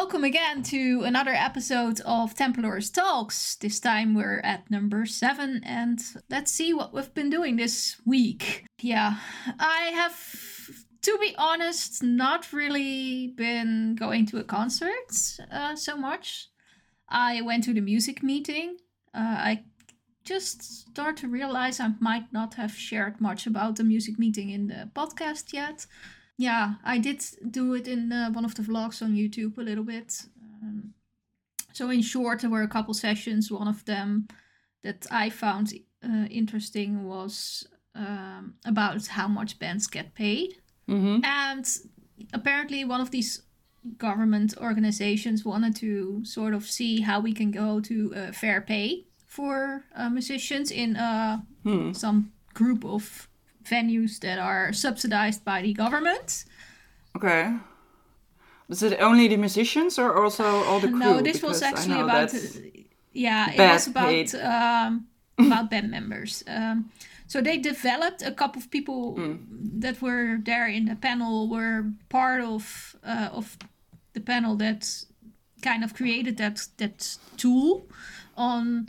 welcome again to another episode of Templars Talks. This time we're at number 7 and let's see what we've been doing this week. Yeah, I have, to be honest, not really been going to a concert so much. I went to the music meeting. I just start to realize I might not have shared much about the music meeting in the podcast yet. Yeah, I did do it in one of the vlogs on YouTube a little bit. So in short, there were a couple sessions. One of them that I found interesting was about how much bands get paid. Mm-hmm. And apparently one of these government organizations wanted to sort of see how we can go to fair pay for musicians in some group of venues that are subsidized by the government. Okay. Was it only the musicians or also all the crew? No, this was actually about... it was about band members. So they developed, a couple of people that were there in the panel were part of the panel that kind of created that tool on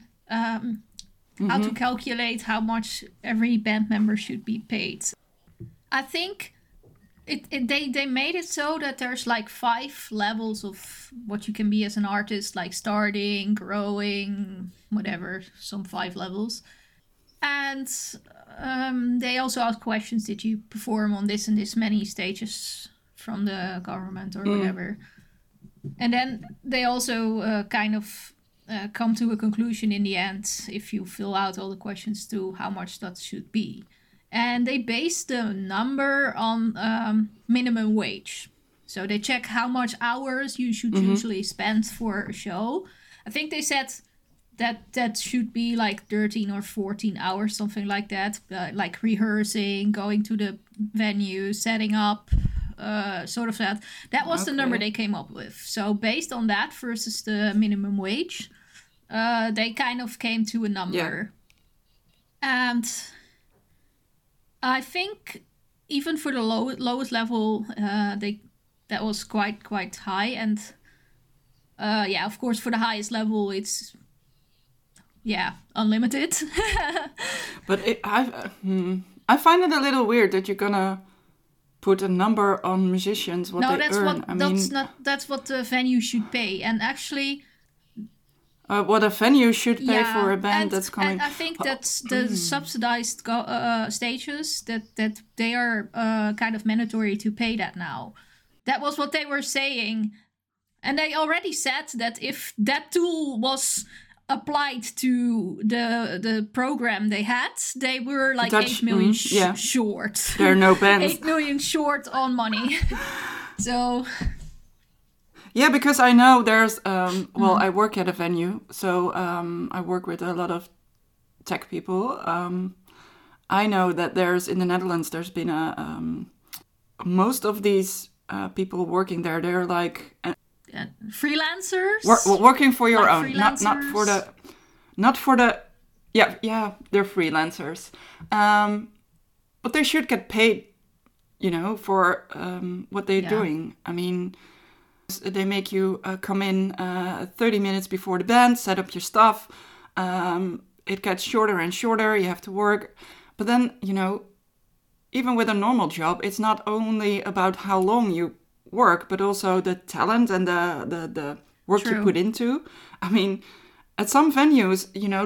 how to calculate how much every band member should be paid. I think they made it so that there's like 5 levels of what you can be as an artist, like starting, growing, whatever, some 5 levels. And they also ask questions, did you perform on this and this many stages from the government or whatever? And then they also kind of come to a conclusion in the end, if you fill out all the questions, to how much that should be. And they base the number on minimum wage. So they check how much hours you should usually spend for a show. I think they said that should be like 13 or 14 hours, something like that. Like rehearsing, going to the venue, setting up, sort of that. That was the number they came up with. So based on that versus the minimum wage, they kind of came to a number. Yeah. And I think even for the lowest level, that was quite high. And of course, for the highest level, it's unlimited. But I find it a little weird that you're gonna put a number on musicians what they earn. That's what the venue should pay. And actually, what a venue should pay for a band that's coming. And I think that's the subsidized stages that they are kind of mandatory to pay that now. That was what they were saying, and they already said that if that tool was applied to the program they had, they were like 8 million short. There are no bands. 8 million short on money. So. Yeah, because I know there's, I work at a venue, so I work with a lot of tech people. I know that in the Netherlands, there's been most of these people working there, they're like... freelancers? Working for your like own, not for the... Yeah, they're freelancers. But they should get paid, for what they're doing. I mean... They make you come in 30 minutes before the band, set up your stuff. It gets shorter and shorter. You have to work. But then, even with a normal job, it's not only about how long you work, but also the talent and the work you put into. I mean, at some venues,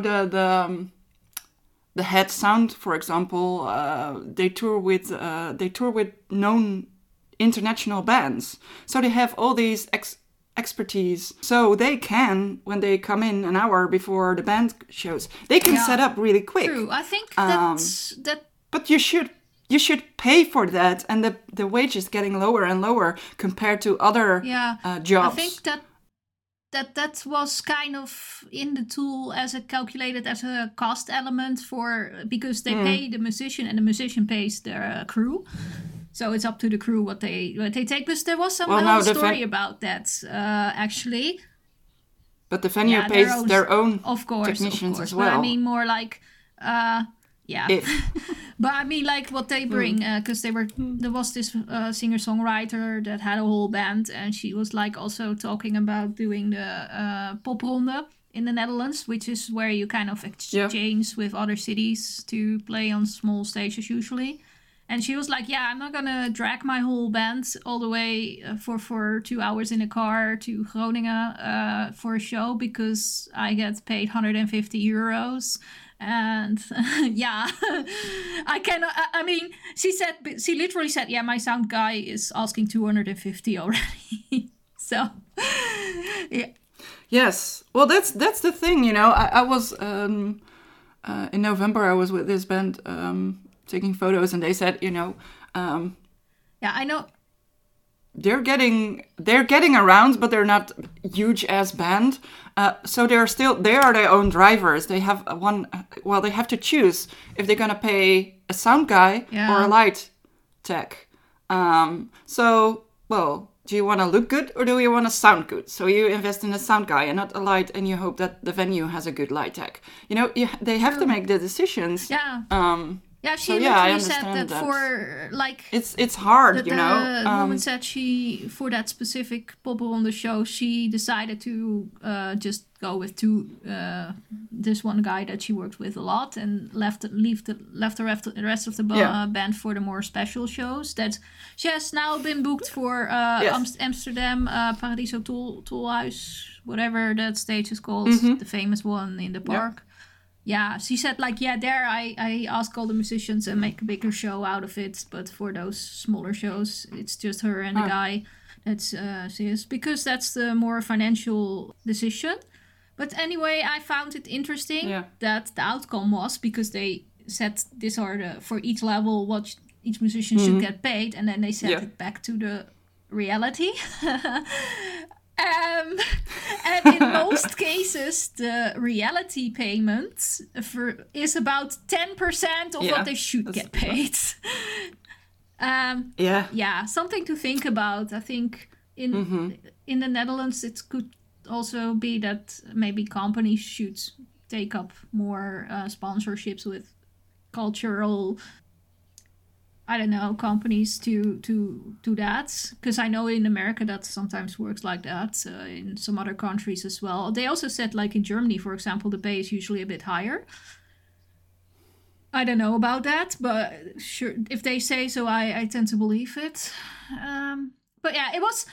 the Head Sound, for example, they tour with known international bands, so they have all these expertise, so they can, when they come in an hour before the band shows, they can set up really quick. True. I think that but you should pay for that, and the wage is getting lower and lower compared to other jobs. I think that was kind of in the tool calculated as a cost element because they pay the musician and the musician pays their crew. So it's up to the crew what they take. But there was some story about that, actually. But the venue pays their own of course, technicians as well. But I mean more like Yeah. But I mean, like what they bring, because there was this singer-songwriter that had a whole band, and she was like also talking about doing the popronde in the Netherlands, which is where you kind of exchange with other cities to play on small stages usually. And she was like, yeah, I'm not going to drag my whole band all the way for 2 hours in a car to Groningen for a show because I get paid €150. And yeah, I cannot. I mean, she literally said, yeah, my sound guy is asking 250 already. So, yeah. Yes. Well, that's the thing, you know. I was in November. I was with this band taking photos, and they said, you know, yeah, I know. They're getting around, but they're not huge as band. So they are their own drivers. They have they have to choose if they're gonna pay a sound guy or a light tech. Do you want to look good or do you want to sound good? So you invest in a sound guy and not a light, and you hope that the venue has a good light tech. You know, they have to make the decisions. Yeah. She literally said that for like it's hard, you know. The woman said for that specific popronde show, she decided to just go with this one guy that she worked with a lot, and left the rest of the band for the more special shows. That she has now been booked for Amsterdam Paradiso Tolhuis, whatever that stage is called, the famous one in the park. Yeah, she said, like, there I ask all the musicians and make a bigger show out of it. But for those smaller shows, it's just her and the guy that's serious. Because that's the more financial decision. But anyway, I found it interesting that the outcome was, because they said these are for each level what each musician should get paid. And then they set it back to the reality. And in most cases, the reality payment is about 10% of what they should get paid. Something to think about. I think in the Netherlands, it could also be that maybe companies should take up more sponsorships with cultural, I don't know, companies to that, because I know in America that sometimes works like that, in some other countries as well. They also said, like in Germany, for example, the pay is usually a bit higher. I don't know about that, but sure, if they say so, I tend to believe it. But yeah, it was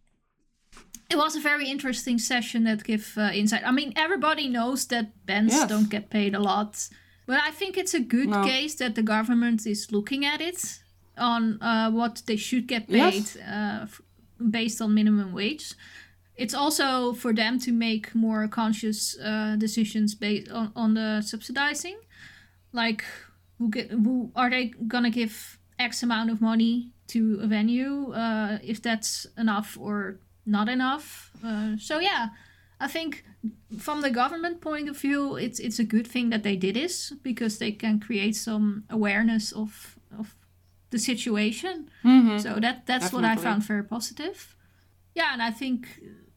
a very interesting session that gave insight. I mean, everybody knows that bands don't get paid a lot. But I think it's a good case that the government is looking at it on what they should get paid based on minimum wage. It's also for them to make more conscious decisions based on the subsidizing. Like, who are they gonna give X amount of money to a venue, if that's enough or not enough? I think from the government point of view, it's a good thing that they did this, because they can create some awareness of the situation. So that's Definitely. What I found very positive. Yeah, and I think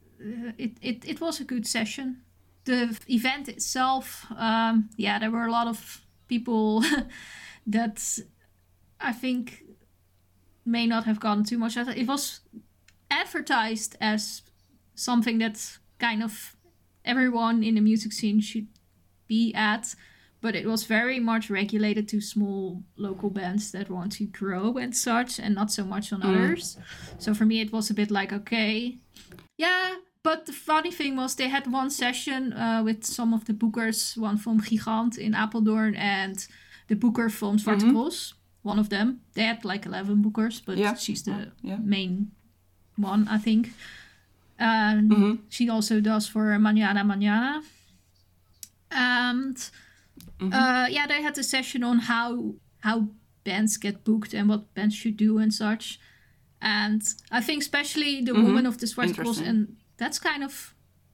it was a good session. The event itself, there were a lot of people that I think may not have gotten too much. It was advertised as something that kind of everyone in the music scene should be at, but it was very much regulated to small local bands that want to grow and such, and not so much on others. So for me it was a bit like, okay, but the funny thing was they had one session with some of the bookers, one from Gigant in Apeldoorn and the booker from Zwarte Cross, one of them. They had like 11 bookers, but she's the main one, I think. She also does for Mañana. And they had a session on how bands get booked and what bands should do and such. And I think especially the woman of the Zwarte Cross, and that's kind of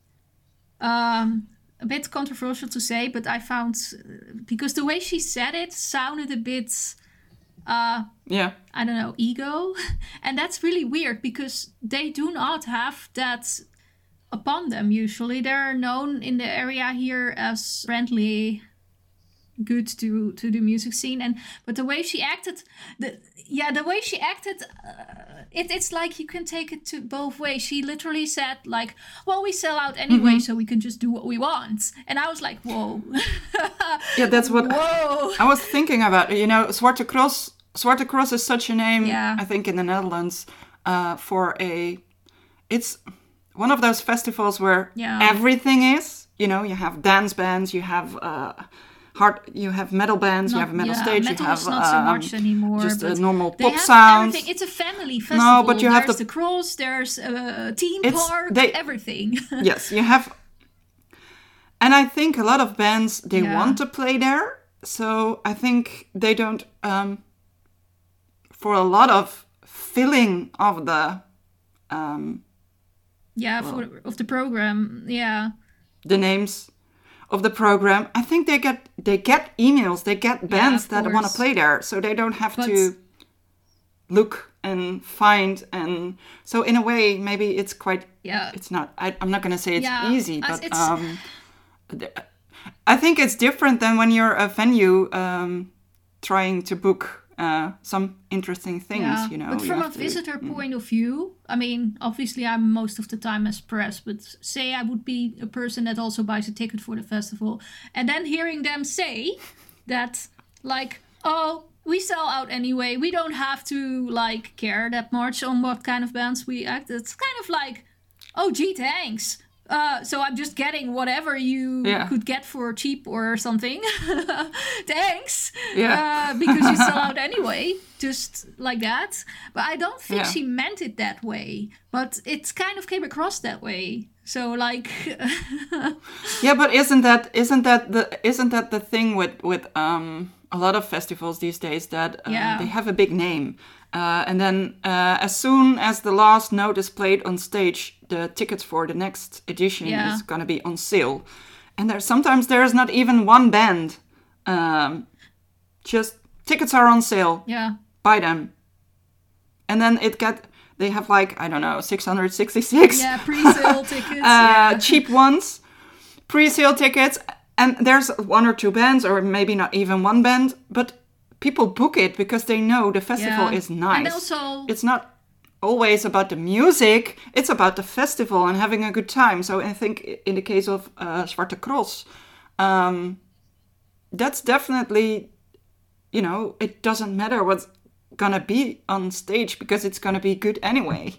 a bit controversial to say, but I found, because the way she said it sounded a bit I don't know, ego. And that's really weird, because they do not have that upon them usually. They're known in the area here as friendly good to the music scene. But the way she acted, it's like you can take it to both ways. She literally said like, well, we sell out anyway, so we can just do what we want. And I was like, whoa. Yeah, that's what whoa. I was thinking about. Zwarte Cross is such a name, I think, in the Netherlands it's one of those festivals where everything is, you have dance bands, you have you have metal bands, you have a metal stage, you have not so much anymore, just a normal pop sound. It's a family festival. No, but there's the cross, there's a theme park, everything. Yes, you have, and I think a lot of bands they want to play there, so I think they don't. For a lot of filling of the. Of the program, the names of the program. I think they get emails, they get bands that want to play there, so they don't have to look and find. And so in a way, maybe it's quite. It's not. I'm not going to say it's easy, but I think it's different than when you're a venue trying to book. Some interesting things, But from a visitor point of view, I mean, obviously I'm most of the time as press, but say I would be a person that also buys a ticket for the festival, and then hearing them say that, like, oh, we sell out anyway, we don't have to, like, care that much on what kind of bands we act. It's kind of like, oh, gee, thanks. So I'm just getting whatever you could get for cheap or something. Thanks. Because you sell out anyway, just like that. But I don't think she meant it that way. But it kind of came across that way. So like. But isn't that the thing with a lot of festivals these days that they have a big name. And then as soon as the last note is played on stage, the tickets for the next edition is going to be on sale. And sometimes there's not even one band. Just tickets are on sale. Yeah. Buy them. And then they have like, I don't know, 666. Yeah, pre-sale tickets. Cheap ones. Pre-sale tickets. And there's one or two bands, or maybe not even one band, but people book it because they know the festival is nice. And also, it's not always about the music, it's about the festival and having a good time. So I think in the case of Zwarte Cross, that's definitely, it doesn't matter what's gonna be on stage because it's gonna be good anyway.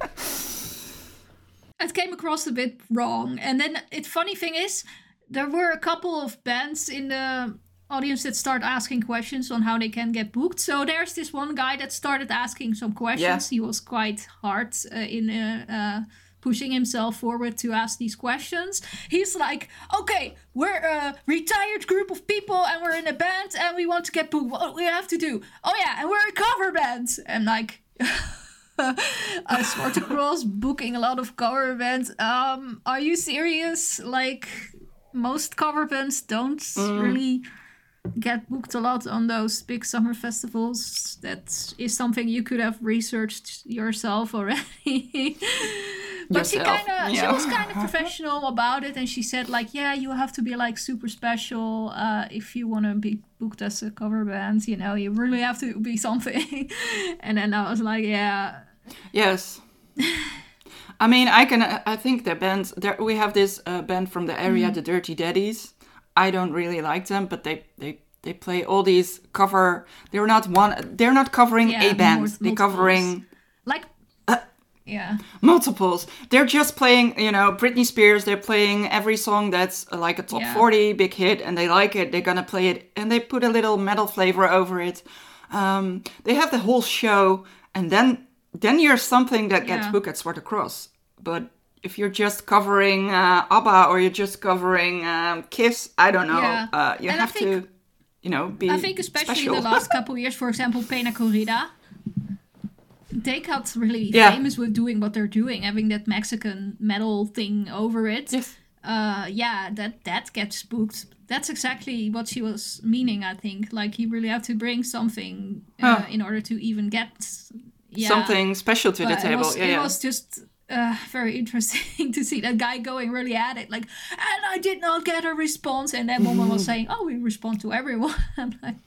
It came across a bit wrong. And then funny thing is, there were a couple of bands in the audience that start asking questions on how they can get booked. So there's this one guy that started asking some questions. He was quite hard in pushing himself forward to ask these questions. He's like, okay, we're a retired group of people and we're in a band and we want to get booked. What do we have to do? Oh yeah, and we're a cover band. And like... Zwarte Cross booking a lot of cover bands. Are you serious? Like... Most cover bands don't really get booked a lot on those big summer festivals. That is something you could have researched yourself already. But she was kind of professional about it, and she said like, you have to be like super special if you want to be booked as a cover band. You really have to be something. And then I was like, yes. I mean, I think the bands, we have this band from the area, the Dirty Daddies. I don't really like them, but they play all these cover. They're not covering a band. They're covering like multiples. They're just playing, Britney Spears. They're playing every song that's like a top 40 big hit, and they like it. They're gonna play it, and they put a little metal flavor over it. They have the whole show, and then you're something that gets booked at Zwarte Cross. But if you're just covering ABBA or you're just covering Kiss, I don't know. You have to, be I think especially special. The last couple of years, for example, Pena Corrida, they got really famous with doing what they're doing, having that Mexican metal thing over it. Yes. That gets booked. That's exactly what she was meaning, I think. Like, you really have to bring something in order to even get... something special to the table. It was just very interesting to see that guy going really at it. Like, and I did not get a response. And that woman was saying, oh, we respond to everyone. I'm like,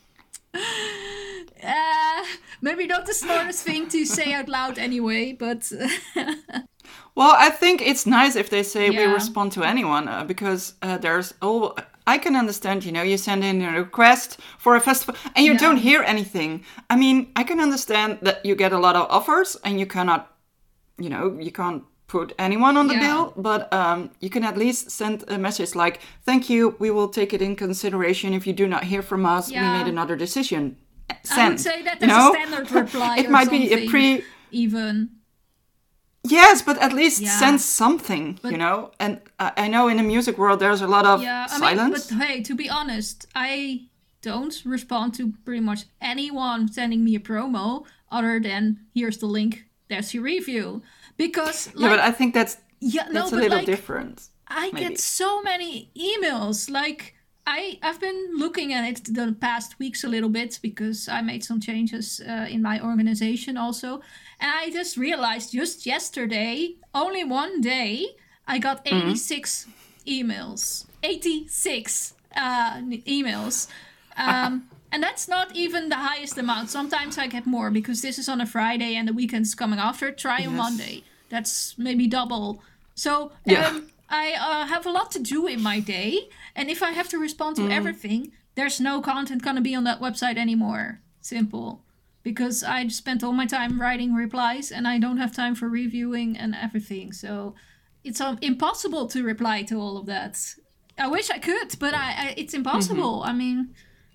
maybe not the smartest thing to say out loud anyway, but... Well, I think it's nice if they say we respond to anyone, because there's... I can understand, you send in a request for a festival and you don't hear anything. I mean, I can understand that you get a lot of offers and you cannot, you can't put anyone on the bill, but you can at least send a message like, thank you, we will take it in consideration. If you do not hear from us, we made another decision. Send. I would say that there's a standard reply it might be a even. Yes, but at least send something, And I know in the music world there's a lot of silence. But hey, to be honest, I don't respond to pretty much anyone sending me a promo other than here's the link, there's your review. Because but I think that's a little different. I get so many emails. Like I've been looking at it the past weeks a little bit because I made some changes in my organization also. And I just realized just yesterday, only one day, I got 86 emails. 86 emails. And that's not even the highest amount. Sometimes I get more because this is on a Friday and the weekend's coming after. Try on Monday. That's maybe double. So I have a lot to do in my day. And if I have to respond to everything, there's no content going to be on that website anymore. Simple. Because I spent all my time writing replies and I don't have time for reviewing and everything. So it's impossible to reply to all of that. I wish I could, but it's impossible. I mean,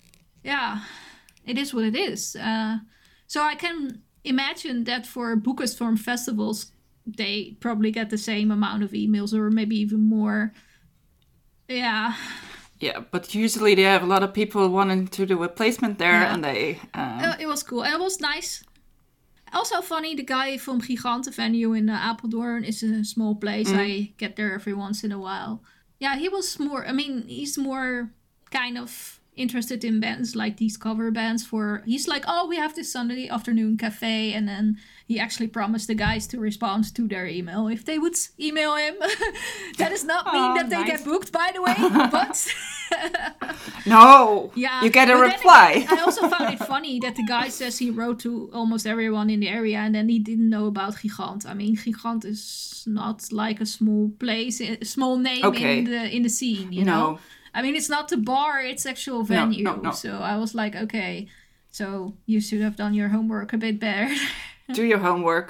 it is what it is. So I can imagine that for bookers from festivals, they probably get the same amount of emails or maybe even more. Yeah. Yeah, but usually they have a lot of people wanting to do a placement there and they... It was cool. And it was nice. Also funny, the guy from Gigante venue in Apeldoorn is a small place. I get there every once in a while. Yeah, he was more... I mean, he's more kind of interested in bands like these cover bands for... He's like, oh, we have this Sunday afternoon cafe. And then he actually promised the guys to respond to their email if they would email him. That does not mean that they get booked, by the way, but... No, you get a reply. I also found it funny that the guy says he wrote to almost everyone in the area and then he didn't know about Gigant. I mean, Gigant is not like a small place, a small name in the scene, you know? I mean, it's not the bar, it's actual venue. No. So I was like, okay, so you should have done your homework a bit better. Do your homework.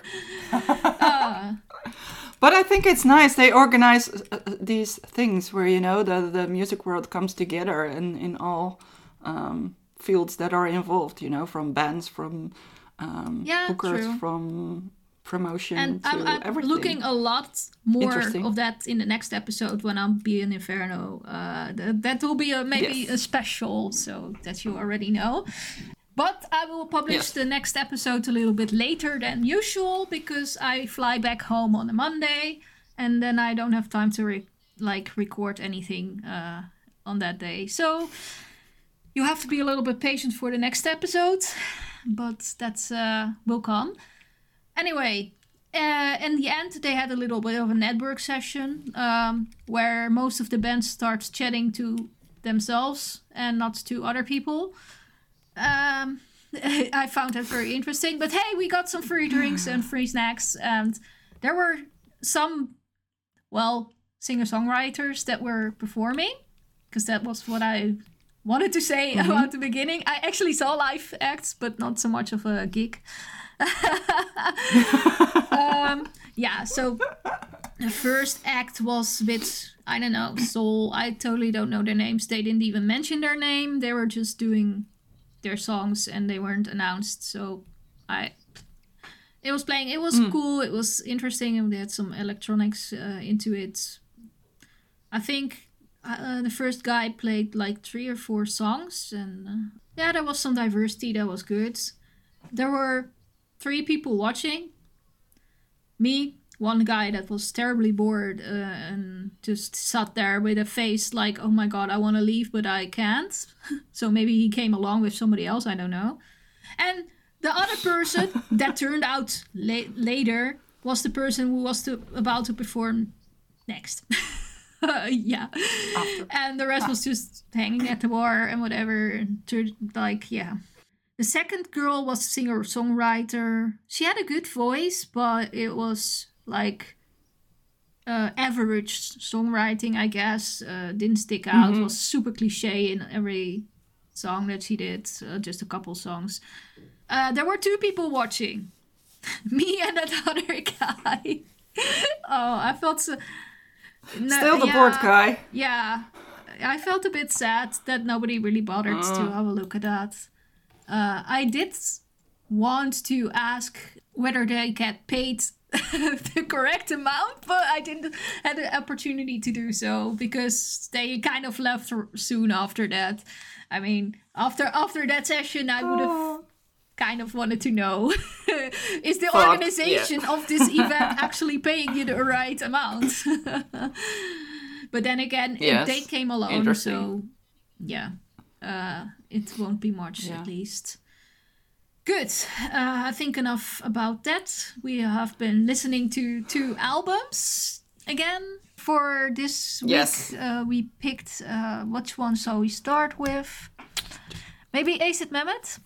But I think it's nice. They organize these things where, the music world comes together in all fields that are involved, from bands, from bookers, true. From promotion and to I'm everything. Looking a lot more of that in the next episode when I'll be in Inferno. That will be maybe a special, so that you already know. But I will publish the next episode a little bit later than usual because I fly back home on a Monday and then I don't have time to record anything on that day. So you have to be a little bit patient for the next episode, but that's will come. Anyway, in the end, they had a little bit of a network session where most of the bands start chatting to themselves and not to other people. I found that very interesting. But hey, we got some free drinks and free snacks. And there were some, singer-songwriters that were performing. Because that was what I wanted to say about the beginning. I actually saw live acts, but not so much of a gig. So the first act was a bit, I don't know, soul. I totally don't know their names. They didn't even mention their name. They were just doing their songs and they weren't announced. So it was playing. It was cool. It was interesting. And they had some electronics into it. I think the first guy played like 3 or 4 songs. And there was some diversity. That was good. There were 3 people watching. Me, one guy that was terribly bored and just sat there with a face like, oh my god, I want to leave, but I can't. So maybe he came along with somebody else, I don't know. And the other person that turned out later was the person who was about to perform next. Yeah. After. And the rest was just hanging at the bar and whatever. Like, yeah. The second girl was a singer-songwriter. She had a good voice, but it was like average songwriting, I guess. Didn't stick out. Mm-hmm. Was super cliche in every song that she did. Just a couple songs. There were 2 people watching. Me and that other guy. Oh, I felt so... Still the bored guy. Yeah. I felt a bit sad that nobody really bothered to have a look at that. I did want to ask whether they get paid the correct amount, but I didn't have the opportunity to do so because they kind of left soon after that. I mean, after that session, I would have kind of wanted to know, is the organization of this event actually paying you the right amount? But then again, they came alone, so yeah, it won't be much at least. Good. I think enough about that. We have been listening to 2 albums again. For this week, we picked which one shall we start with? Maybe Acid Mehmet?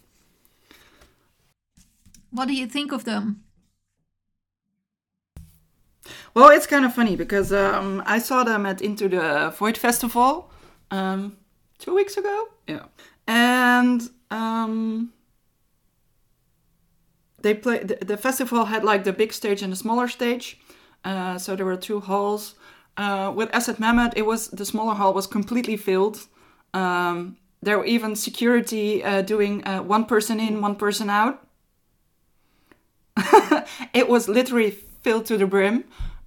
What do you think of them? Well, it's kind of funny because I saw them at Into the Void Festival 2 weeks ago. Yeah. And they played. The festival had like the big stage and the smaller stage. So there were 2 halls. With Acid Mehmet, the smaller hall was completely filled. There were even security doing 1 person in, 1 person out. It was literally filled to the brim.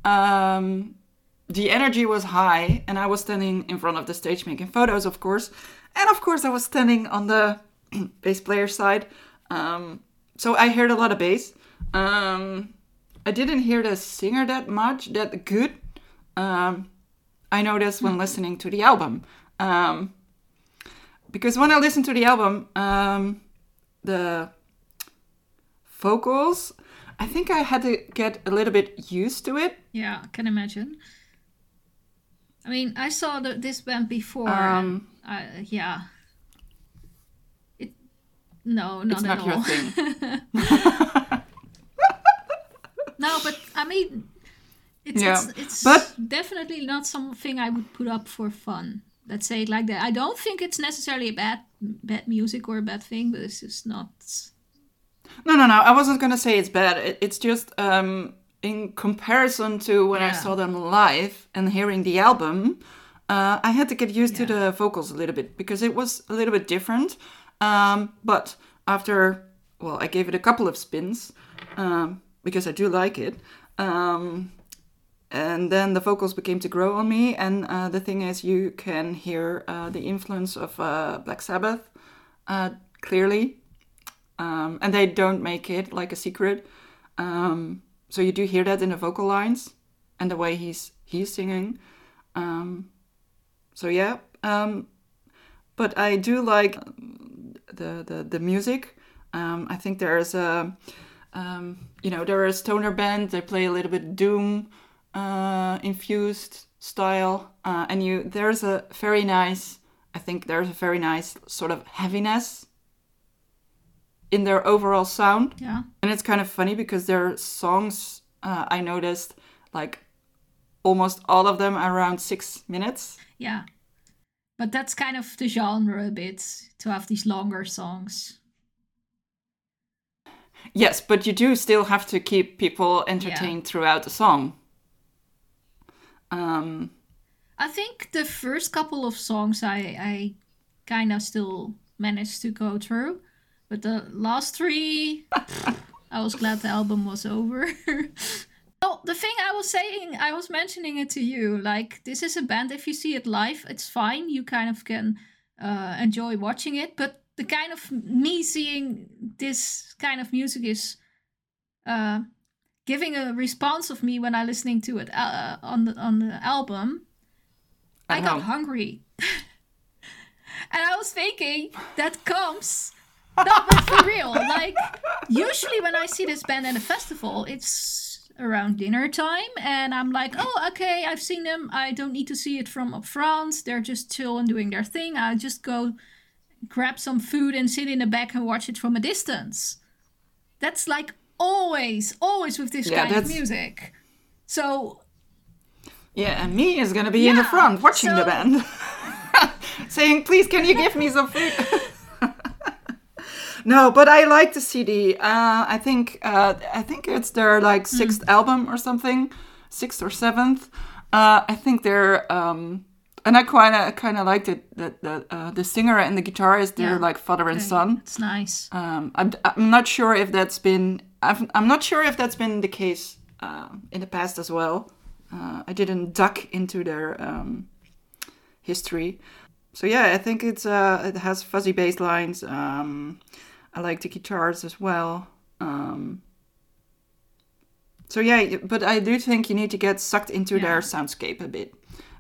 The energy was high, and I was standing in front of the stage making photos, of course. And of course, I was standing on the bass player side. So I heard a lot of bass. I didn't hear the singer that good. I noticed when listening to the album. Because when I listened to the album, the vocals, I think I had to get a little bit used to it. Yeah, I can imagine. I mean, I saw this band before. Yeah. No, not at all. It's not your thing. No, but I mean, it's definitely not something I would put up for fun. Let's say it like that. I don't think it's necessarily a bad music or a bad thing, but it's just not. No. I wasn't gonna say it's bad. It's just in comparison to when I saw them live and hearing the album, I had to get used to the vocals a little bit because it was a little bit different. But after, I gave it a couple of spins because I do like it. And then the vocals became to grow on me. And the thing is, you can hear the influence of Black Sabbath clearly. And they don't make it like a secret. So you do hear that in the vocal lines and the way he's singing. But I do like the music. I think there's a they're a stoner band. They play a little bit doom infused style, and there's a very nice sort of heaviness in their overall sound. Yeah. And it's kind of funny because their songs, I noticed, like almost all of them are around 6 minutes. Yeah. But that's kind of the genre a bit, to have these longer songs. Yes, but you do still have to keep people entertained throughout the song. I think the first couple of songs I kind of still managed to go through. But the last 3, I was glad the album was over. Well, the thing I was saying, I was mentioning it to you, like, this is a band, if you see it live, it's fine. You kind of can enjoy watching it. But the kind of me seeing this kind of music is giving a response of me when I'm listening to it on the album. I got hungry. And I was thinking, that comes... No, but for real, like, usually when I see this band at a festival, it's around dinner time, and I'm like, oh, okay, I've seen them. I don't need to see it from up front. They're just chill and doing their thing. I just go grab some food and sit in the back and watch it from a distance. That's like always with this kind of music. So yeah, and me is gonna be in the front watching the band, saying, "Please, can you give me some food?" No, but I like the CD. I think it's their like sixth album or something, sixth or seventh. I think they're and I kind of liked it that the singer and the guitarist, they're like father and son. It's nice. I'm not sure if that's been the case in the past as well. I didn't duck into their history. So yeah, I think it has fuzzy bass lines. I like the guitars as well. So yeah, but I do think you need to get sucked into their soundscape a bit.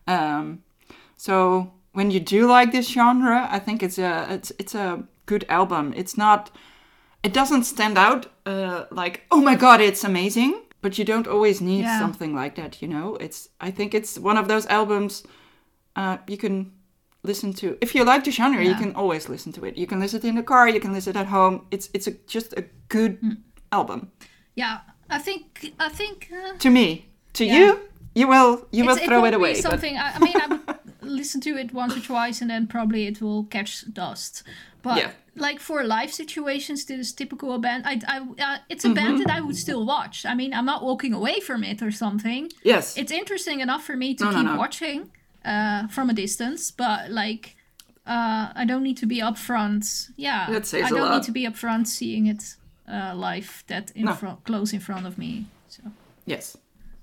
So when you do like this genre, I think it's a good album. It doesn't stand out like, oh my god, it's amazing. But you don't always need something like that, you know. I think it's one of those albums you can listen to. If you like the genre, you can always listen to it. You can listen to it in the car, you can listen at home. It's just a good album. Yeah, I think to me, you will throw it away. Something. I mean, I would listen to it once or twice, and then probably it will catch dust. But like for live situations, this is typical band. It's a band that I would still watch. I mean, I'm not walking away from it or something. Yes, it's interesting enough for me to keep watching from a distance, but like I don't need to be up front. Yeah, I don't need to be up front seeing it live. Close in front of me. So yes.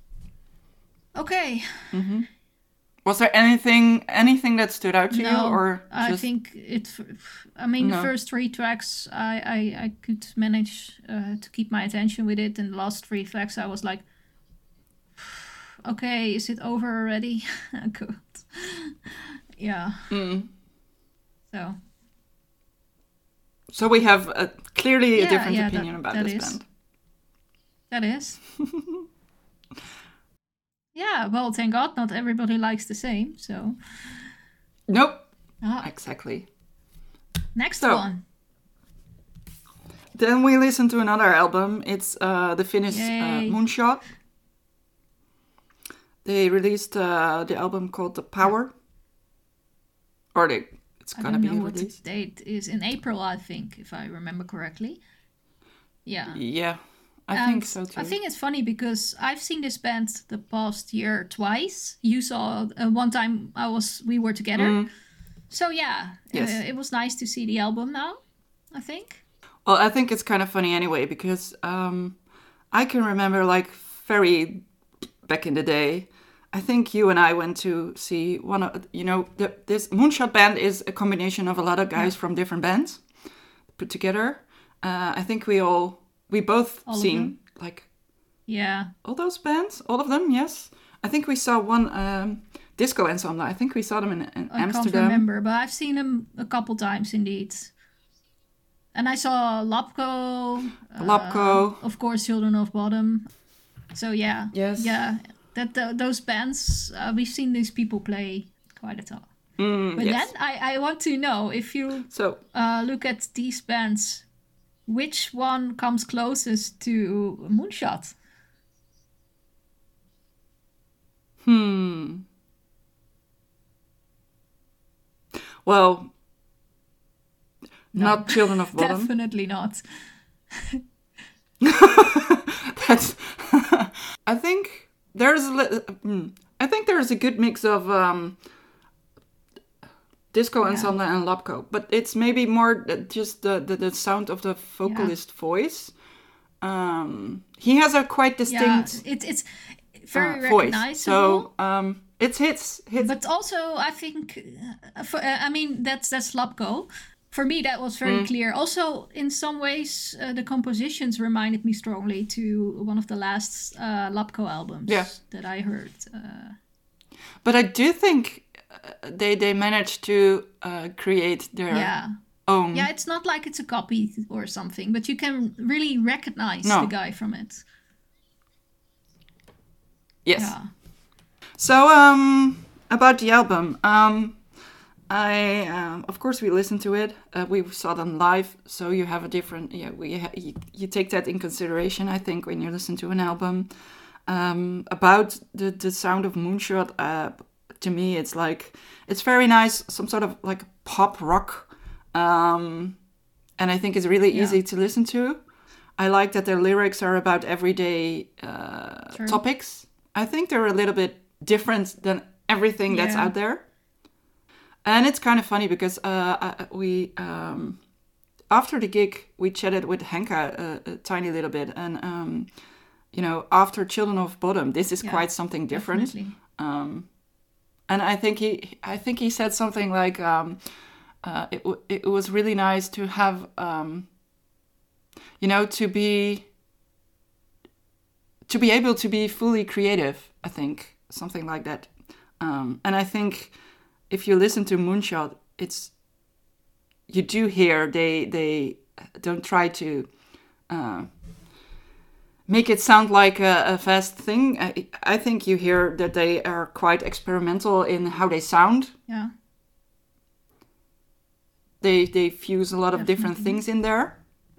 Okay. Mm-hmm. Was there anything that stood out to you, or I think it? I mean, the first 3 tracks, I could manage to keep my attention with it, and the last 3 tracks, I was like, okay, is it over already? Good. Yeah. Mm. So we have clearly a different opinion about this band. That is. Yeah, well, thank God not everybody likes the same, so... Nope. Exactly. Next one. Then we listen to another album. It's the Finnish Moonshot. They released the album called The Power. It's gonna be released. I don't know what the date is. In April, I think, if I remember correctly. Yeah. Yeah. I think so too. I think it's funny because I've seen this band the past year twice. You saw one time we were together. Mm. So yeah, it was nice to see the album now, I think. Well, I think it's kind of funny anyway because I can remember like very back in the day, I think you and I went to see one of, this Moonshot band is a combination of a lot of guys from different bands put together. I think we both seen like all those bands, all of them. Yes, I think we saw one disco ensemble. I think we saw them in Amsterdam. I can't remember, but I've seen them a couple times indeed. And I saw Lapko, of course, Children of Bodom. So those bands we've seen these people play quite a lot. But then I want to know if you look at these bands. Which one comes closest to Moonshot? Well, not Children of Bodom. Definitely not. That's. I think there's a good mix of disco ensemble and Lapko, but it's maybe more just the sound of the vocalist voice. He has a quite distinct it's very voice. recognizable. So it's hits. But also, I think, that's Lapko. For me, that was very clear. Also, in some ways, the compositions reminded me strongly to one of the last Lapko albums that I heard. But I do think they managed to create their own. Yeah, it's not like it's a copy or something, but you can really recognize the guy from it. Yes. Yeah. So about the album, I of course we listened to it. We saw them live, so you have a different. Yeah, you take that in consideration. I think when you listen to an album, about the sound of Moonshot. To me, it's very nice, some sort of like pop rock, and I think it's really easy to listen to. I like that their lyrics are about everyday topics. I think they're a little bit different than everything that's out there. And it's kind of funny because we after the gig we chatted with Henka a tiny little bit, and after Children of Bodom, this is quite something different. And I think he said something like it was really nice to have to be able to be fully creative. I think something like that. And I think if you listen to Moonshot, you do hear they don't try to make it sound like a fast thing. I think you hear that they are quite experimental in how they sound. Yeah. They fuse a lot of different things in there.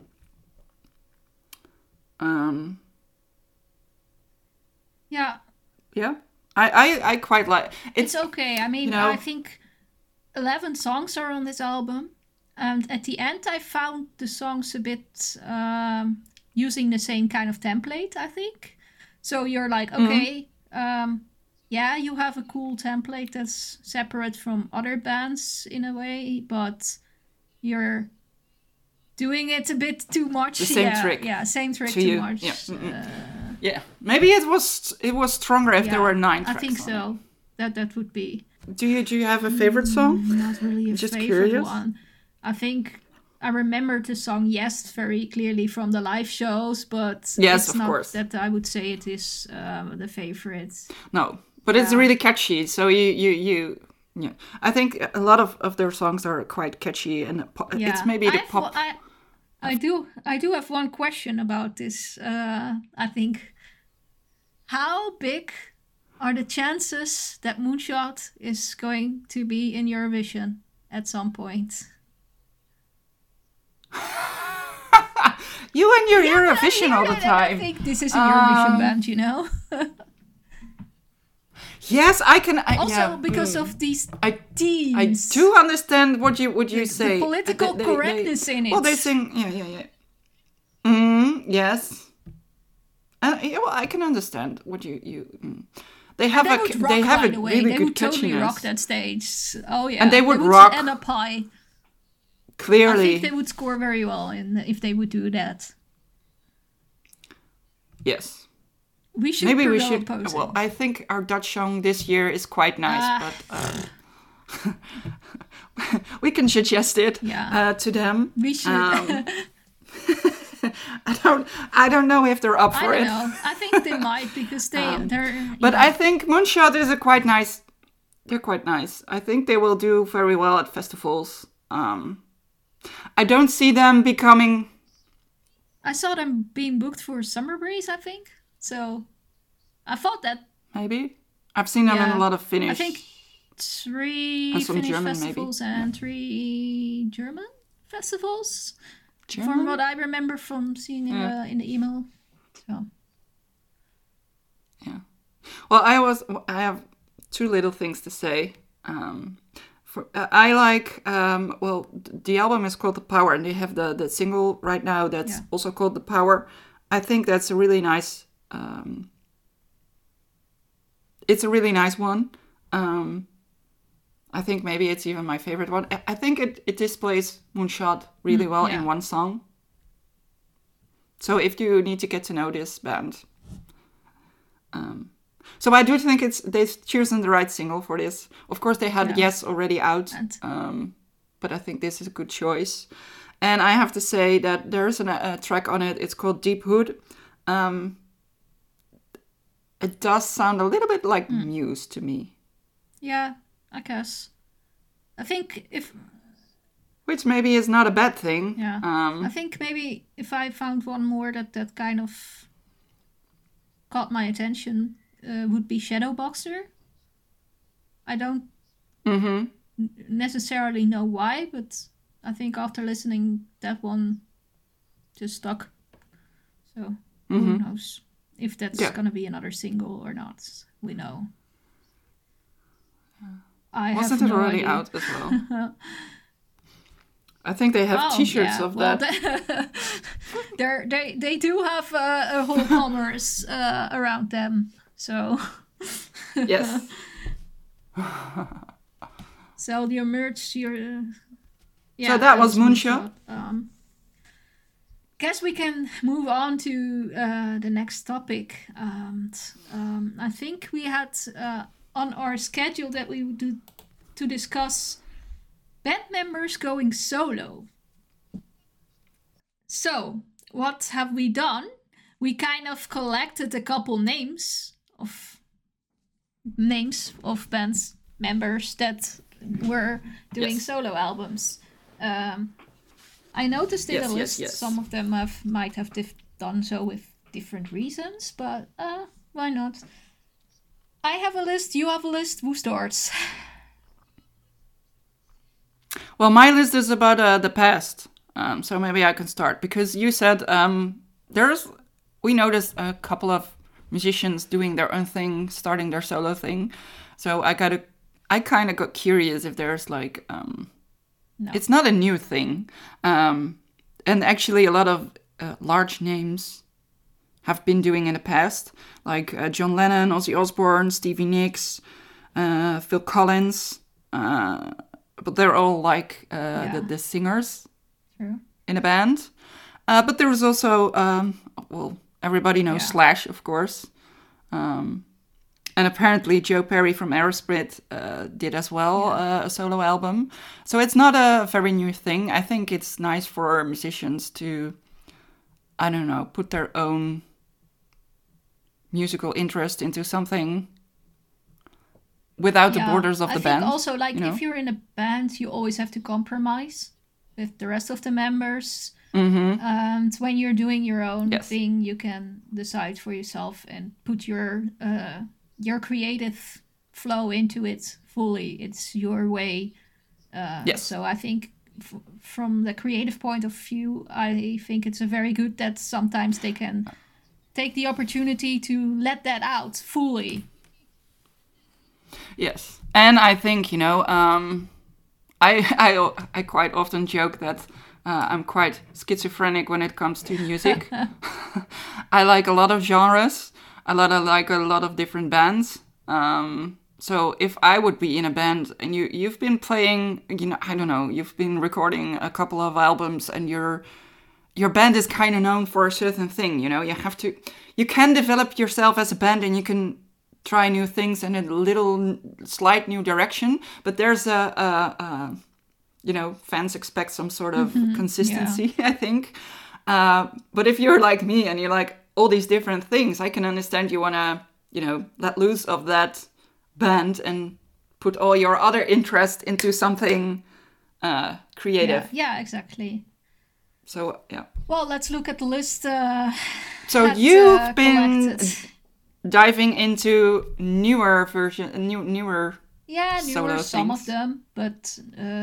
Yeah. Yeah. I quite like it's okay. I mean, I think 11 songs are on this album, and at the end I found the songs a bit using the same kind of template, I think. So you're like, okay, you have a cool template that's separate from other bands in a way, but you're doing it a bit too much. The same trick. Yeah, same trick too much. Yeah. Maybe it was stronger if there were 9 tracks. I think so. That would be. Do you have a favorite song? Not really a Just favorite curious. one. I think I remember the song Yes very clearly from the live shows, but it's not course. That I would say it is the favorite. No, but it's really catchy. So you I think a lot of their songs are quite catchy, and it's maybe the pop. I do have one question about this. I think, how big are the chances that Moonshot is going to be in Eurovision at some point? You and your Eurovision all the time. I think this is a Eurovision band, you know. Yes, I can. Also, because of these teams. I do understand what you say. The political correctness in it. Well, they sing. Yeah. Yes. I can understand what you. They have a really good catchiness. They would totally rock that stage. Oh yeah, and they would rock. End up high. Clearly, I think they would score very well if they would do that. Yes. We should. Maybe we should. Well, I think our Dutch song this year is quite nice, but we can suggest it to them. We should. I don't know if they're up for it. I don't know. I think they might, because they're. But I think Moonshot is quite nice. They're quite nice. I think they will do very well at festivals. I don't see them becoming. I saw them being booked for Summer Breeze, I think. So I thought that. Maybe. I've seen them in a lot of Finnish. I think 3 Finnish German, festivals and 3 German festivals. German? From what I remember from seeing in the email. So. Yeah. Well, I have 2 little things to say. I like, the album is called The Power, and they have the single right now that's also called The Power. I think that's a really nice, it's a really nice one. I think maybe it's even my favorite one. I think it displays Moonshot really well in one song. So if you need to get to know this band. So I do think they've chosen the right single for this. Of course, they had Yes already out, but I think this is a good choice. And I have to say that there's a track on it. It's called Deep Hood. It does sound a little bit like Muse to me. Yeah, I guess. I think which maybe is not a bad thing. Yeah. I think maybe if I found one more that kind of caught my attention, would be Shadowboxer. I don't necessarily know why, but I think after listening, that one just stuck. So who knows if that's gonna be another single or not? We know. Wasn't it already out as well? I think they have T-shirts of that. They do have a whole commerce around them. So yes. Sell your merch. Your so that was Moonshot. Guess we can move on to the next topic. I think we had on our schedule that we would do to discuss band members going solo. So, what have we done? We kind of collected a couple names of bands members that were doing solo albums. I noticed in the list some of them might have done so with different reasons, but why not? I have a list, you have a list, who starts? Well, my list is about the past, so maybe I can start, because you said we noticed a couple of musicians doing their own thing, starting their solo thing, so I kind of got curious if there's like, no. It's not a new thing, and actually a lot of large names have been doing in the past, like John Lennon, Ozzy Osbourne, Stevie Nicks, Phil Collins, but they're all like the singers in a band. But there was also, everybody knows Slash, of course. And apparently Joe Perry from Aerosmith did as well a solo album. So it's not a very new thing. I think it's nice for musicians to, I don't know, put their own musical interest into something without the borders of the band. I think also, like, if you're in a band, you always have to compromise with the rest of the members. And when you're doing your own thing, you can decide for yourself and put your creative flow into it fully. It's your way. So I think from the creative point of view, I think it's a very good that sometimes they can take the opportunity to let that out fully. Yes, and I think, I quite often joke that I'm quite schizophrenic when it comes to music. I like a lot of genres. I like a lot of different bands. So if I would be in a band and you've been playing, I don't know, you've been recording a couple of albums and your band is kind of known for a certain thing, you can develop yourself as a band and you can try new things in a little slight new direction, but there's fans expect some sort of consistency, I think. But if you're like me and you like all these different things, I can understand you want to, let loose of that band and put all your other interest into something creative. Yeah, exactly. So, yeah. Well, let's look at the list. So you've been diving into newer newer some things. of them, but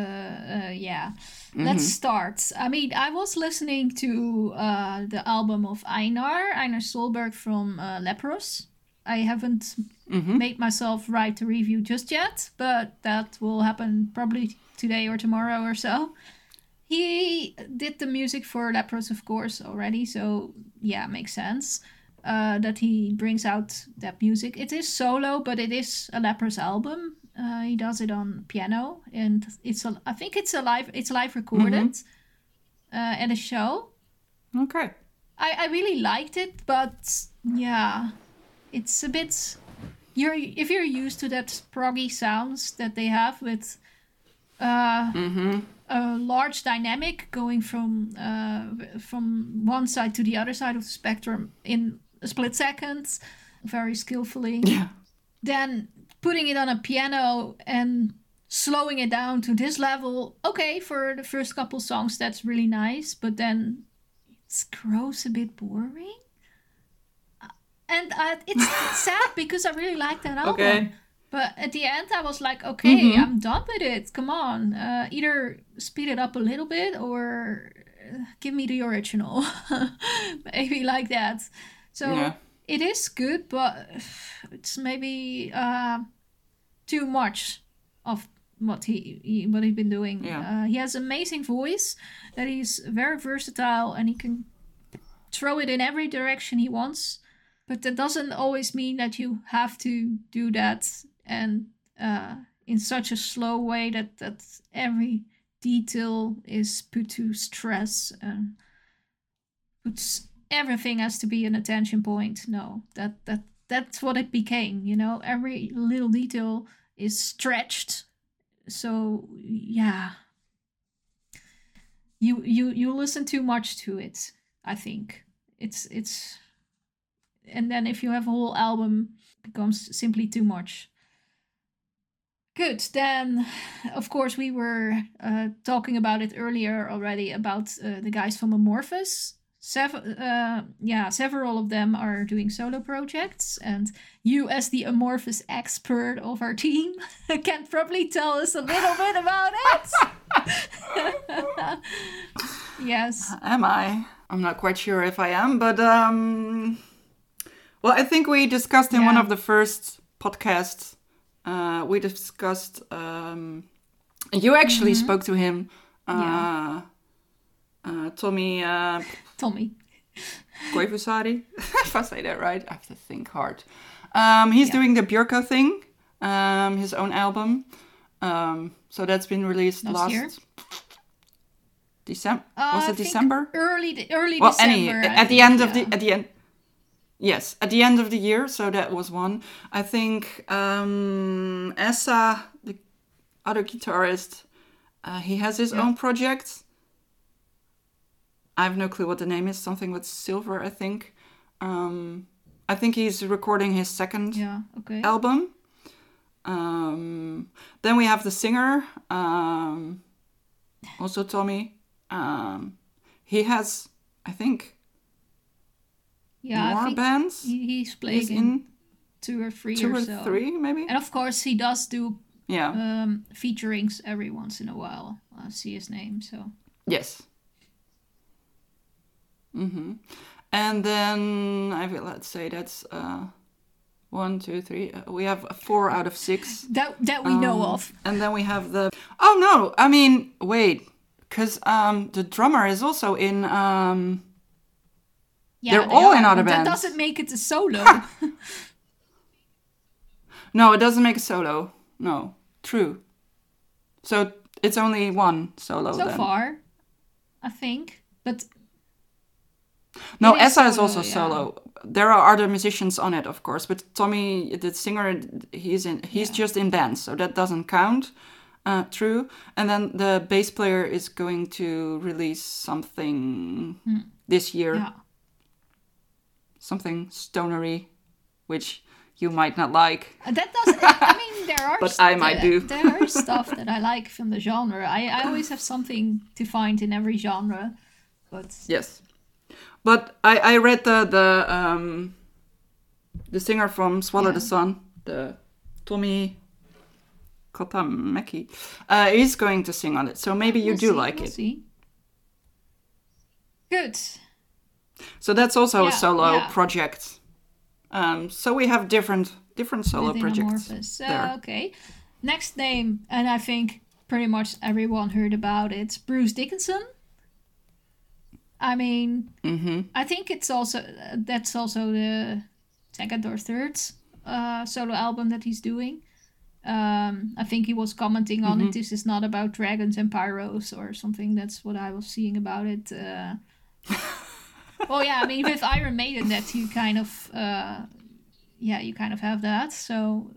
Let's start. I mean, I was listening to the album of Einar Solberg from Leprous. I haven't made myself write a review just yet, but that will happen probably today or tomorrow or so. He did the music for Leprous, of course, already, so makes sense that he brings out that music. It is solo, but it is a Leprous album. He does it on piano, and I think it's live recorded at a show. Okay. I really liked it, but it's a bit. If you're used to that proggy sounds that they have with a large dynamic going from one side to the other side of the spectrum in a split second, very skillfully. Yeah. Then putting it on a piano and slowing it down to this level, okay, for the first couple songs, that's really nice, but then it grows a bit boring. And it's sad because I really like that album. Okay. But at the end, I was like, okay, I'm done with it. Come on. Either speed it up a little bit or give me the original. Maybe like that. So it is good, but it's maybe too much of what he's been doing. He has amazing voice, that he's very versatile, and he can throw it in every direction he wants. But that doesn't always mean that you have to do that and in such a slow way that every detail is put to stress and everything has to be an attention point. No, that's what it became. You know, every little detail is stretched. So yeah, you listen too much to it. I think it's. And then if you have a whole album, it becomes simply too much. Good. Then, of course, we were talking about it earlier already about the guys from Amorphous. Several of them are doing solo projects, and you, as the Amorphous expert of our team, can probably tell us a little bit about it. Yes. Am I? I'm not quite sure if I am, but well, I think we discussed in one of the first podcasts, we discussed, you actually spoke to him, Tommy Koivusari, if I say that right, I have to think hard. He's doing the Björko thing, his own album. So that's been released last year. Was it December? Early December. At the end of the end. Yes, at the end of the year, so that was one. I think Essa, the other guitarist, he has his own project. I have no clue what the name is. Something with silver, I think. I think he's recording his second album. Then we have the singer, also Tommy. He has, I think, more bands. He's playing in two or three, maybe. And of course, he does do featurings every once in a while. I see his name, so yes. And then let's say that's 1, 2, 3. We have 4 out of 6 that we know of. And then we have the. Oh no! I mean, wait, because the drummer is also in. They're all in other bands. That doesn't make it a solo. No, it doesn't make a solo. No, true. So it's only one solo so far, I think. But no, Essa is also solo. There are other musicians on it, of course, but Tommy, the singer, he's just in bands, so that doesn't count. True. And then the bass player is going to release something this year. Yeah. Something stonery, which you might not like. That doesn't. I mean, there are. But I might do. There are stuff that I like from the genre. I always have something to find in every genre. But yes, but I read the singer from Swallow the Sun, the Tommy Kotameki, is going to sing on it. So maybe you do like it. See. Good. So that's also a solo project. So we have different solo projects. Okay. Next name, and I think pretty much everyone heard about it. Bruce Dickinson. I mean, I think that's also the second or third solo album that he's doing. I think he was commenting on it. This is not about dragons and pyros or something. That's what I was seeing about it. Well, yeah, I mean, with Iron Maiden, that you kind of, you kind of have that. So,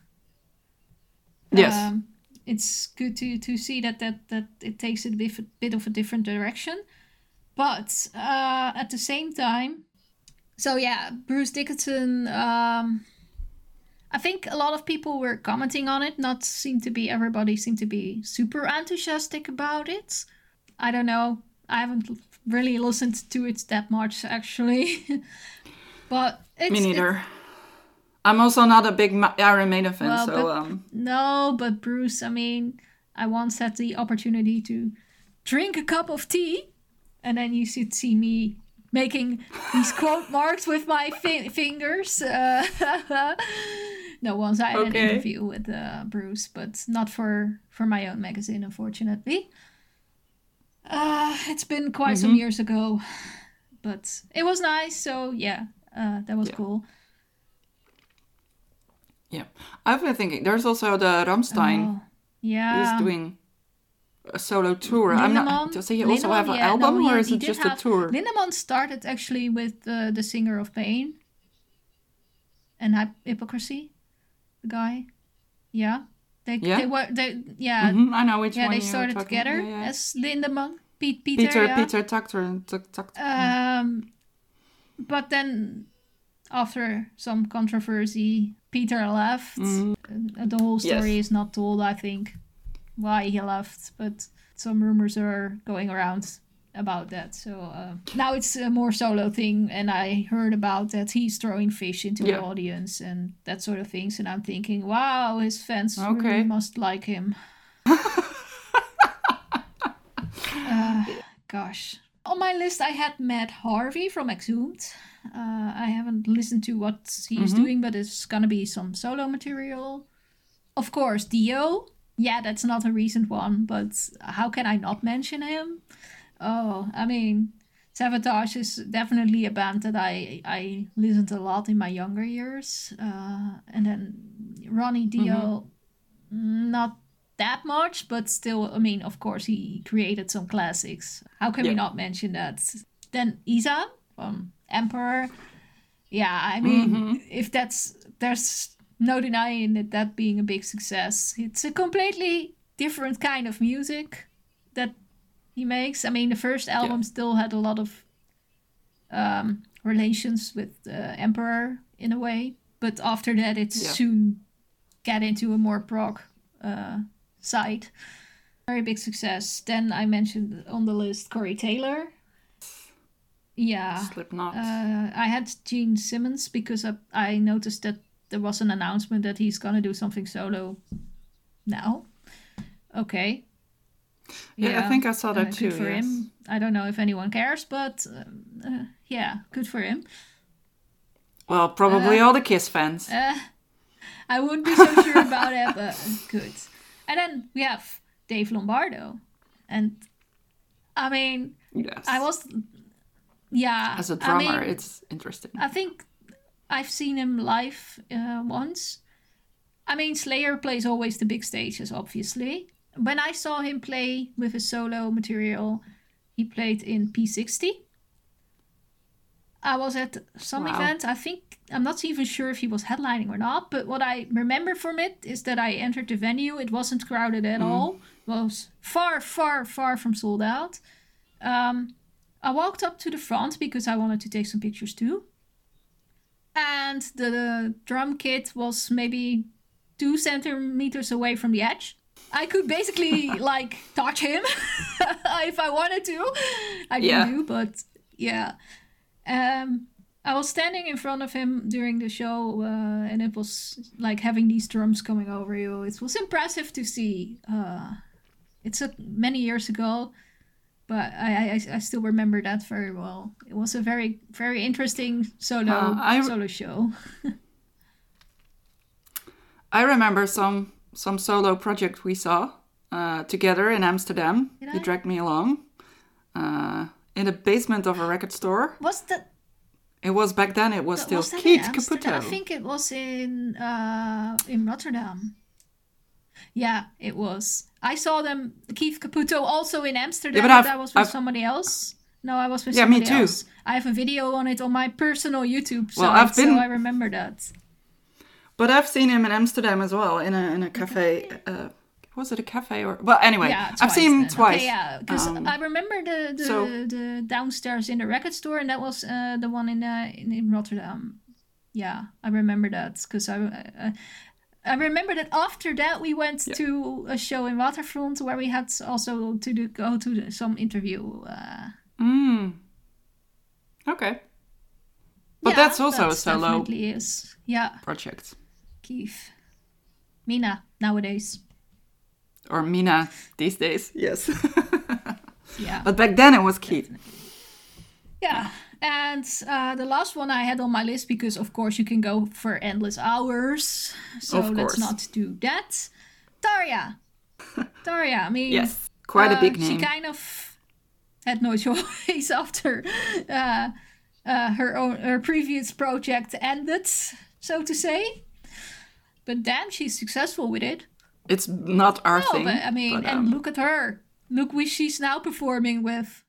yes, it's good to see that it takes it a bit of a different direction. But at the same time, so yeah, Bruce Dickinson. I think a lot of people were commenting on it. Everybody seemed to be super enthusiastic about it. I don't know. I haven't really listened to it that much, actually. But me neither. I'm also not a big Iron Maiden fan, so... No, but Bruce, I mean, I once had the opportunity to drink a cup of tea, and then you should see me making these quote marks with my fingers. No, once I had an interview with Bruce, but not for my own magazine, unfortunately. It's been quite some years ago, but it was nice, so yeah, that was cool. Yeah, I've been thinking, there's also the Rammstein. Who's doing a solo tour. Lindemann, I'm not. Does he also have an album, or is it just a tour? Lindemann started actually with the singer of Pain and Hypocrisy, the guy. Yeah, they were. I know which one. Yeah, they started together as Lindemann, Peter Tucker. But then, after some controversy, Peter left. The whole story is not told, I think, why he left, but some rumors are going around about that. So now it's a more solo thing, and I heard about that he's throwing fish into the audience and that sort of things, and I'm thinking, wow, his fans really must like him. Gosh. On my list, I had Matt Harvey from Exhumed. I haven't listened to what he's doing, but it's gonna be some solo material. Of course, Dio. Yeah, that's not a recent one, but how can I not mention him? Oh, I mean, Savatage is definitely a band that I listened a lot in my younger years. And then Ronnie Dio, not that much, but still, I mean, of course, he created some classics. How can we not mention that? Then Isa from Emperor. Yeah, I mean, if there's no denying that being a big success. It's a completely different kind of music that he makes. I mean, the first album still had a lot of relations with Emperor in a way, but after that it soon got into a more prog side. Very big success. Then I mentioned on the list Corey Taylor. Yeah. Slipknot. I had Gene Simmons because I noticed that there was an announcement that he's gonna do something solo now. Okay. Yeah, I think I saw that too. Good for him. I don't know if anyone cares, but good for him. Well, probably all the Kiss fans. I wouldn't be so sure about it, but good. And then we have Dave Lombardo. And I mean, I was... Yeah. As a drummer, it's interesting. I think I've seen him live once. I mean, Slayer plays always the big stages, obviously. When I saw him play with his solo material, he played in P60. I was at some event. I'm not even sure if he was headlining or not, but what I remember from it is that I entered the venue. It wasn't crowded at all. It was far, far, far from sold out. I walked up to the front because I wanted to take some pictures too. And the drum kit was maybe 2 centimeters away from the edge. I could basically touch him if I wanted to. I didn't do, but yeah. I was standing in front of him during the show, and it was like having these drums coming over you. It was impressive to see. It's many years ago, but I still remember that very well. It was a very, very interesting solo show. I remember some solo project we saw together in Amsterdam. You dragged me along in the basement of a record store. Was that? It was back then. It was still Keith Caputo. I think it was in Rotterdam. Yeah, it was. I saw them, Keith Caputo, also in Amsterdam. Yeah, but I was with somebody else. No, I was with somebody else. I have a video on it on my personal YouTube site, so I remember that. But I've seen him in Amsterdam as well, in a cafe. Was it a cafe or... Well, anyway, I've seen him twice. Okay, yeah, because I remember the downstairs in the record store, and that was the one in Rotterdam. Yeah, I remember that, because I remember that after that we went to a show in Waterfront where we had also to go to some interview. Okay. But that's also a solo definitely is. Yeah. project. Keith. Mina, nowadays. Or Mina these days, yes. Yeah. But back then it was Keith. Definitely. Yeah. And the last one I had on my list, because of course you can go for endless hours. So let's not do that. Tarja. Tarja, I mean... Yes, quite a big name. She kind of had no choice after her previous project ended, so to say. But damn, she's successful with it. It's not our thing. But I mean, and look at her. Look who she's now performing with.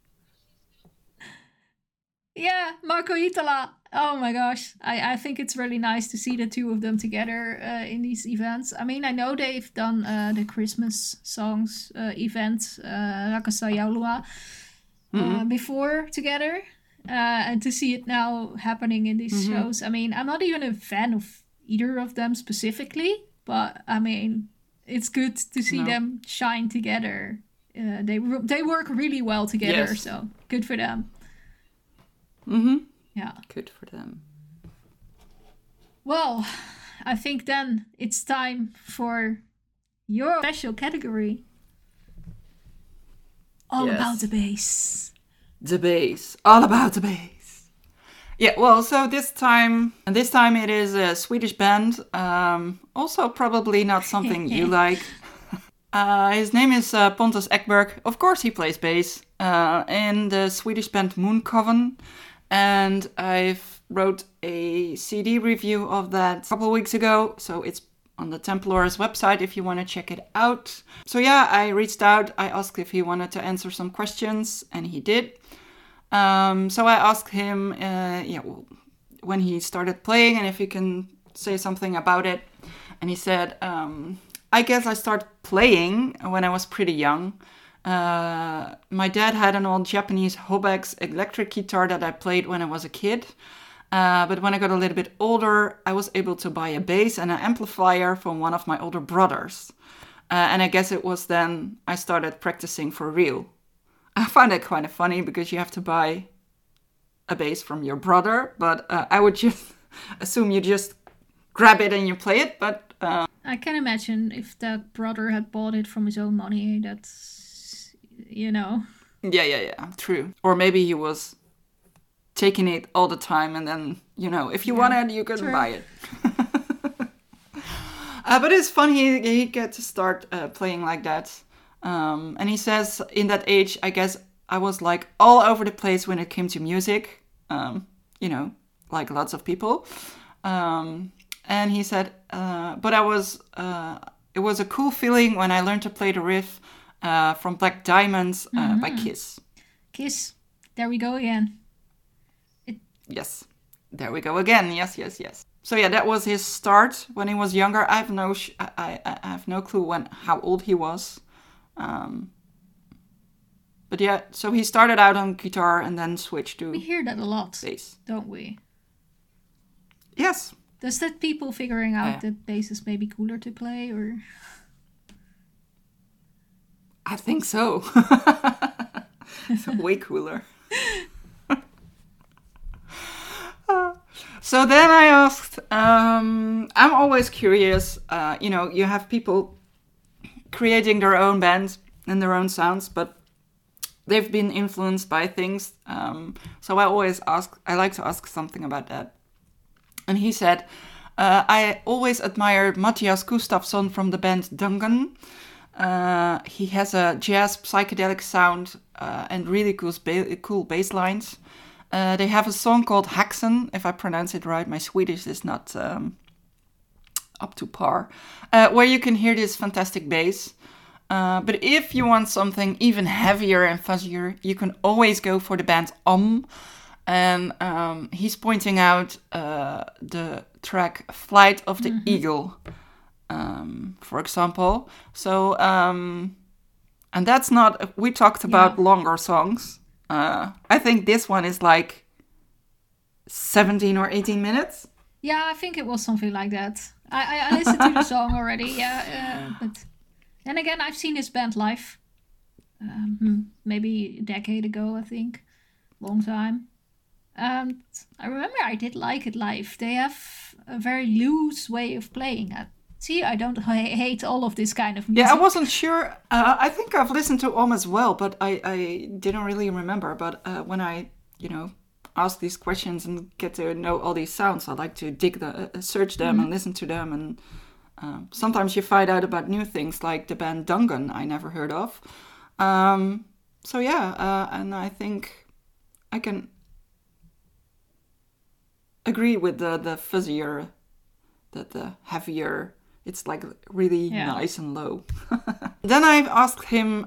Yeah, Marco Hietala. Oh my gosh. I think it's really nice to see the two of them together in these events. I mean, I know they've done the Christmas songs event, Rakasa Yaulua, before together. And to see it now happening in these shows. I mean, I'm not even a fan of either of them specifically, but I mean, it's good to see them shine together. They work really well together, so good for them. Yeah. Good for them. Well, I think then it's time for your special category. All about the bass. The bass. All about the bass. Yeah, well, so this time it is a Swedish band. Also probably not something you like. His name is Pontus Ekberg. Of course he plays bass in the Swedish band Mooncoven. And I've wrote a CD review of that a couple of weeks ago. So it's on the Templars website if you want to check it out. So yeah, I reached out. I asked if he wanted to answer some questions, and he did. So I asked him when he started playing and if he can say something about it. And he said, I guess I started playing when I was pretty young. My dad had an old Japanese Hobex electric guitar that I played when I was a kid. But when I got a little bit older, I was able to buy a bass and an amplifier from one of my older brothers. And I guess it was then I started practicing for real. I find it kind of funny because you have to buy a bass from your brother. But I would just assume you just grab it and you play it. But I can imagine if that brother had bought it from his own money, that's... Yeah, true. Or maybe he was taking it all the time and then, if you want it, you can buy it. But it's fun, he gets to start playing like that. And he says in that age, I guess I was like all over the place when it came to music, like lots of people. And he said, but it was a cool feeling when I learned to play the riff from Black Diamonds by Kiss. Kiss. There we go again. Yes. There we go again. Yes. So yeah, that was his start when he was younger. I have no clue how old he was. But yeah, so he started out on guitar and then switched to... We hear that a lot, bass. Don't we? Yes. Does that people figuring out that bass is maybe cooler to play, or... I think so. It's way cooler. So then I asked, I'm always curious, you have people creating their own bands and their own sounds, but they've been influenced by things. So I like to ask something about that. And he said, I always admired Matthias Gustafsson from the band Dungan. He has a jazz psychedelic sound and really cool bass lines. They have a song called Haxen, if I pronounce it right. My Swedish is not up to par. Where you can hear this fantastic bass. But if you want something even heavier and fuzzier, you can always go for the band And he's pointing out the track Flight of the Eagle. For example. So, and that's not, we talked about longer songs. I think this one is like 17 or 18 minutes. Yeah, I think it was something like that. I listened to the song already, but then again, I've seen his band live. Maybe a decade ago, I think. Long time. I remember I did like it live. They have a very loose way of playing. See, I don't hate all of this kind of music. Yeah, I wasn't sure. I think I've listened to Om as well, but I didn't really remember. But when I, ask these questions and get to know all these sounds, I like to search them and listen to them. And sometimes you find out about new things, like the band Dungan I never heard of. So yeah, and I think I can agree with the fuzzier, the heavier. It's like really nice and low. Then I asked him,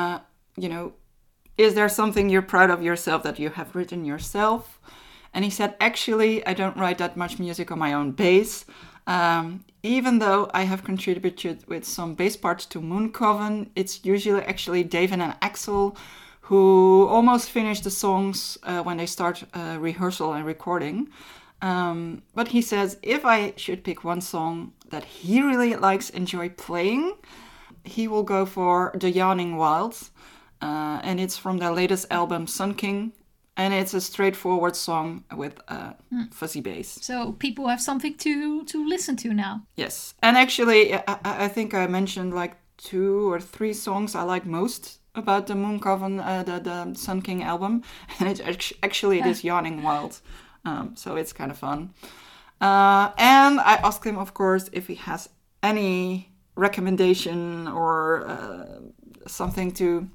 is there something you're proud of yourself that you have written yourself? And he said, actually, I don't write that much music on my own bass. Even though I have contributed with some bass parts to Mooncoven, it's usually actually David and Axel who almost finish the songs when they start rehearsal and recording. But he says, if I should pick one song that he really enjoy playing, he will go for The Yawning Wilds. And it's from their latest album, Sun King. And it's a straightforward song with fuzzy bass. So people have something to listen to now. Yes. And actually, I think I mentioned like 2 or 3 songs I like most about the Mooncoven, the Sun King album. And it's actually this Yawning Wild. So it's kind of fun. And I asked him, of course, if he has any recommendation or something to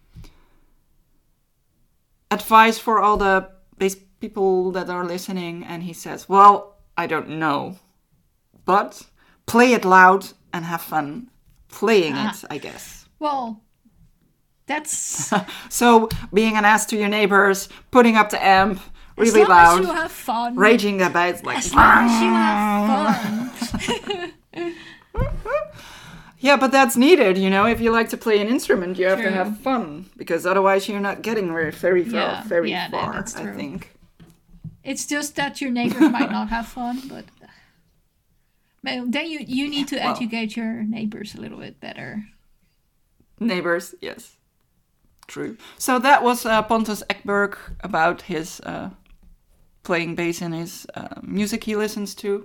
advice for all the bass people that are listening. And he says, well, I don't know, but play it loud and have fun playing it, I guess. Well, that's... So being an ass to your neighbors, putting up the amp really loud. As long as you have fun. Raging about it, like... As long as you have fun. Yeah, but that's needed, If you like to play an instrument, you have to have fun. Because otherwise you're not getting very far, that's true. I think. It's just that your neighbors might not have fun, but... Then you need to educate your neighbors a little bit better. Neighbors, yes. True. So that was Pontus Ekberg about his playing bass in his music he listens to.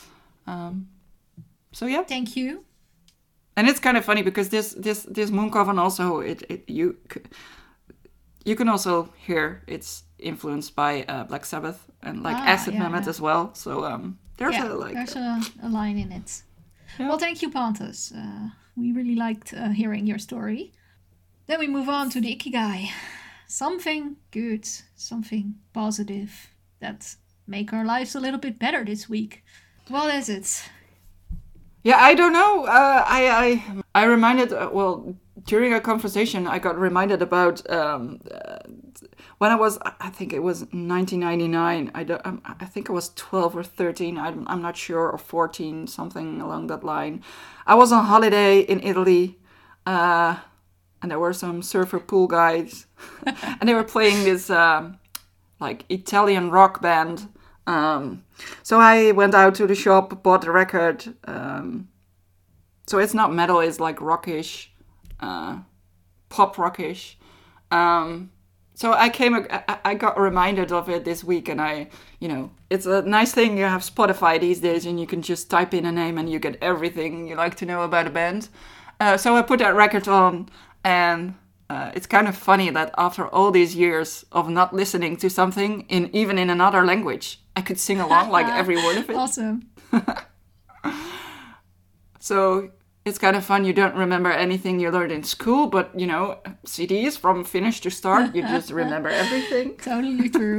So yeah. Thank you. And it's kind of funny because this Mooncoven also you can also hear it's influenced by Black Sabbath and Acid Mammoth as well. So there's a line in it. Yeah. Well, thank you, Pontus. We really liked hearing your story. Then we move on to the Ikigai. Something good, something positive that make our lives a little bit better this week. What is it? Yeah, I don't know. I reminded, during a conversation, I got reminded about when I was, I think it was 1999. I think I was 12 or 13. I'm not sure, or 14, something along that line. I was on holiday in Italy, and there were some surfer pool guys, and they were playing this Italian rock band. So I went out to the shop, bought the record. So it's not metal, it's like rockish, pop rockish. So I got reminded of it this week, and it's a nice thing. You have Spotify these days, and you can just type in a name and you get everything you like to know about a band. So I put that record on, and it's kind of funny that after all these years of not listening to something, even in another language, I could sing along like every word of it. Awesome. So it's kind of fun. You don't remember anything you learned in school, but, CDs from finish to start, you just remember everything. Totally true.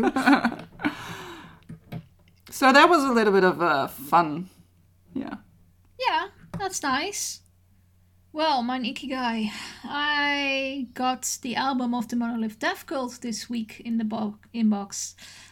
So that was a little bit of fun. Yeah. Yeah, that's nice. Well, my Ikigai. I got the album of the Monolith Death Cult this week in the inbox.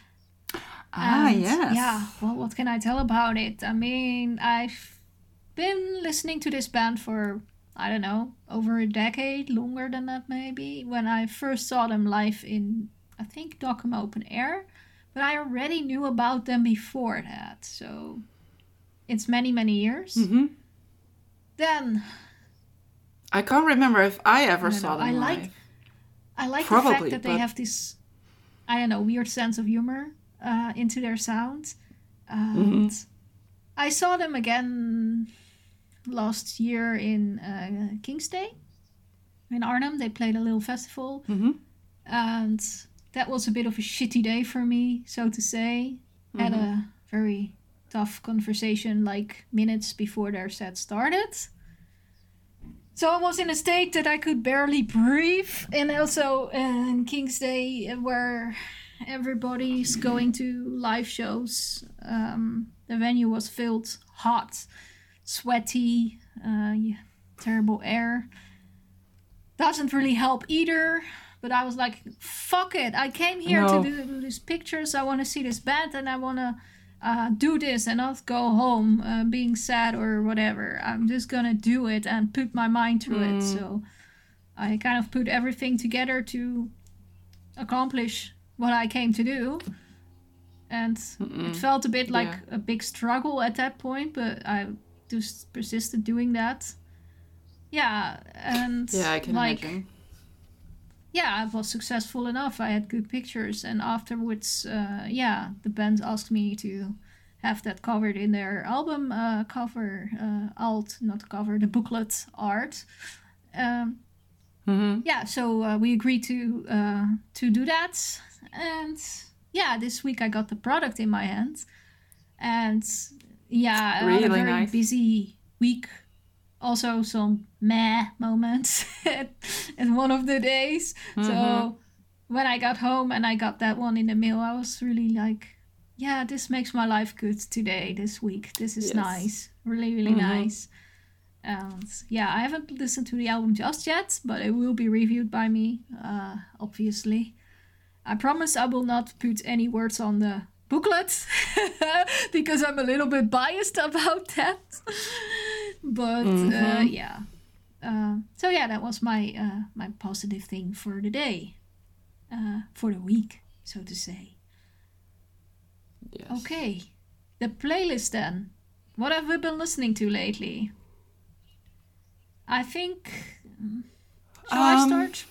Yes. Yeah, well, what can I tell about it? I mean, I've been listening to this band for, I don't know, over a decade, longer than that maybe. When I first saw them live in, I think, Dockham Open Air. But I already knew about them before that, so it's many, many years. Mm-hmm. Then... I can't remember if I ever saw them live. I like Probably, the fact that they have this, I don't know, weird sense of humor. into their sound. And I saw them again last year in King's Day in Arnhem. They played a little festival. And that was a bit of a shitty day for me, so to say. Had a very tough conversation like minutes before their set started. So I was in a state that I could barely breathe. And also in King's Day, where everybody's going to live shows, the venue was filled, hot, sweaty, terrible air. Doesn't really help either. But I was like, fuck it. I came here to do these pictures. I want to see this band and I want to do this and not go home being sad or whatever. I'm just going to do it and put my mind to it. So I kind of put everything together to accomplish what I came to do. And it felt a bit like a big struggle at that point, but I just persisted doing that. Yeah, and I can imagine. Yeah, I was successful enough. I had good pictures. And afterwards, the band asked me to have that covered in their album cover, the booklet art. Yeah, so we agreed to do that. And yeah, this week I got the product in my hand. And yeah, I had a very busy week. Also some meh moments at one of the days. So when I got home and I got that one in the mail, I was really like, yeah, this makes my life good today, this week. This is nice. Really, really nice. And yeah, I haven't listened to the album just yet, but it will be reviewed by me, obviously. I promise I will not put any words on the booklet because I'm a little bit biased about that. But yeah. So yeah, that was my my positive thing for the day, for the week, so to say. Yes. Okay, the playlist then. What have we been listening to lately? I think. Shall I start?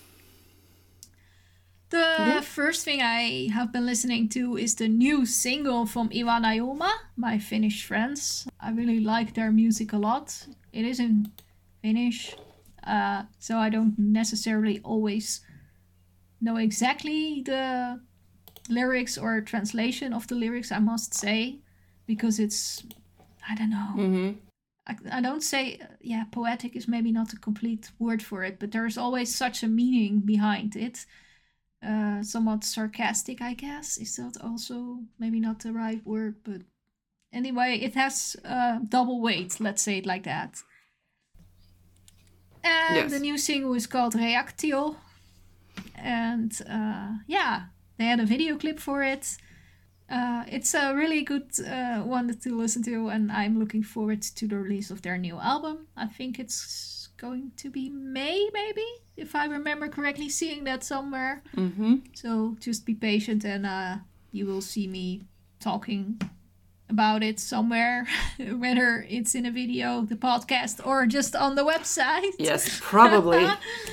The first thing I have been listening to is the new single from Iwa Naima, my Finnish friends. I really like their music a lot. It is in Finnish, so I don't necessarily always know exactly the lyrics or translation of the lyrics, I must say, because it's, I don't know. I don't say, poetic is maybe not a complete word for it, but there's always such a meaning behind it. Somewhat sarcastic, I guess. Is that also maybe not the right word? But anyway, it has double weight, let's say it like that. And the new single is called Reactio. And they had a video clip for it. It's a really good one to listen to, and I'm looking forward to the release of their new album. I think it's going to be May, maybe, if I remember correctly, seeing that somewhere. So just be patient, and you will see me talking about it somewhere, whether it's in a video, the podcast, or just on the website. Yes, probably.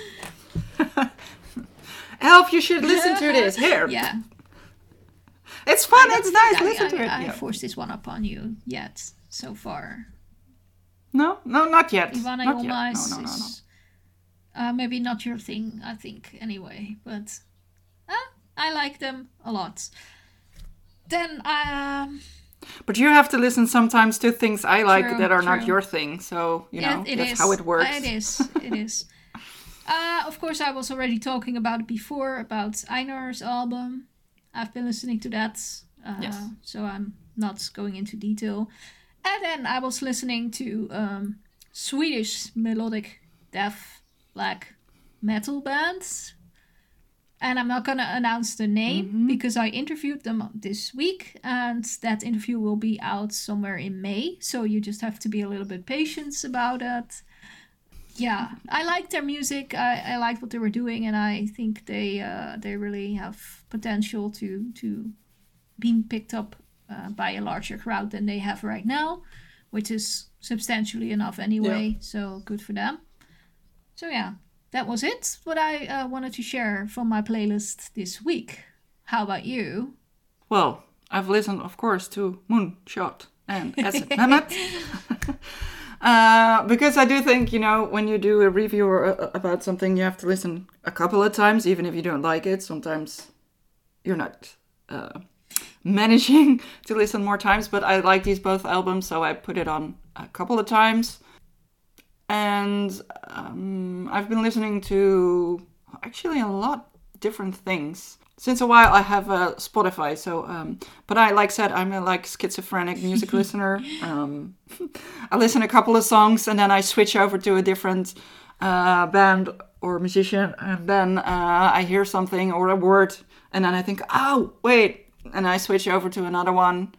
Elf, you should listen to this. Here. Yeah. It's fun, it's nice, listen to it. I forced this one upon you yet, so far. No, not yet. Iwa Naima is No. maybe not your thing, I think, anyway. But I like them a lot. Then, but you have to listen sometimes to things I like that are true. not your thing. So, that's is. how it works. It is. Of course, I was already talking about it before, about Einar's album. I've been listening to that, so I'm not going into detail. And then I was listening to Swedish melodic death black metal bands. And I'm not going to announce the name because I interviewed them this week. And that interview will be out somewhere in May. So you just have to be a little bit patient about it. Yeah, I liked their music. I liked what they were doing, and I think they really have potential to be picked up by a larger crowd than they have right now, which is substantially enough anyway. Yeah. So good for them. So yeah, that was it. What I wanted to share from my playlist this week. How about you? Well, I've listened, of course, to Moonshot and Acid Mehmet. Because I do think, when you do a review about something, you have to listen a couple of times, even if you don't like it. Sometimes you're not managing to listen more times, but I like these both albums, so I put it on a couple of times. And I've been listening to actually a lot different things. Since a while I have Spotify, so but like I said, I'm a schizophrenic music listener. I listen a couple of songs and then I switch over to a different band or musician, and then I hear something or a word, and then I think, oh wait, and I switch over to another one.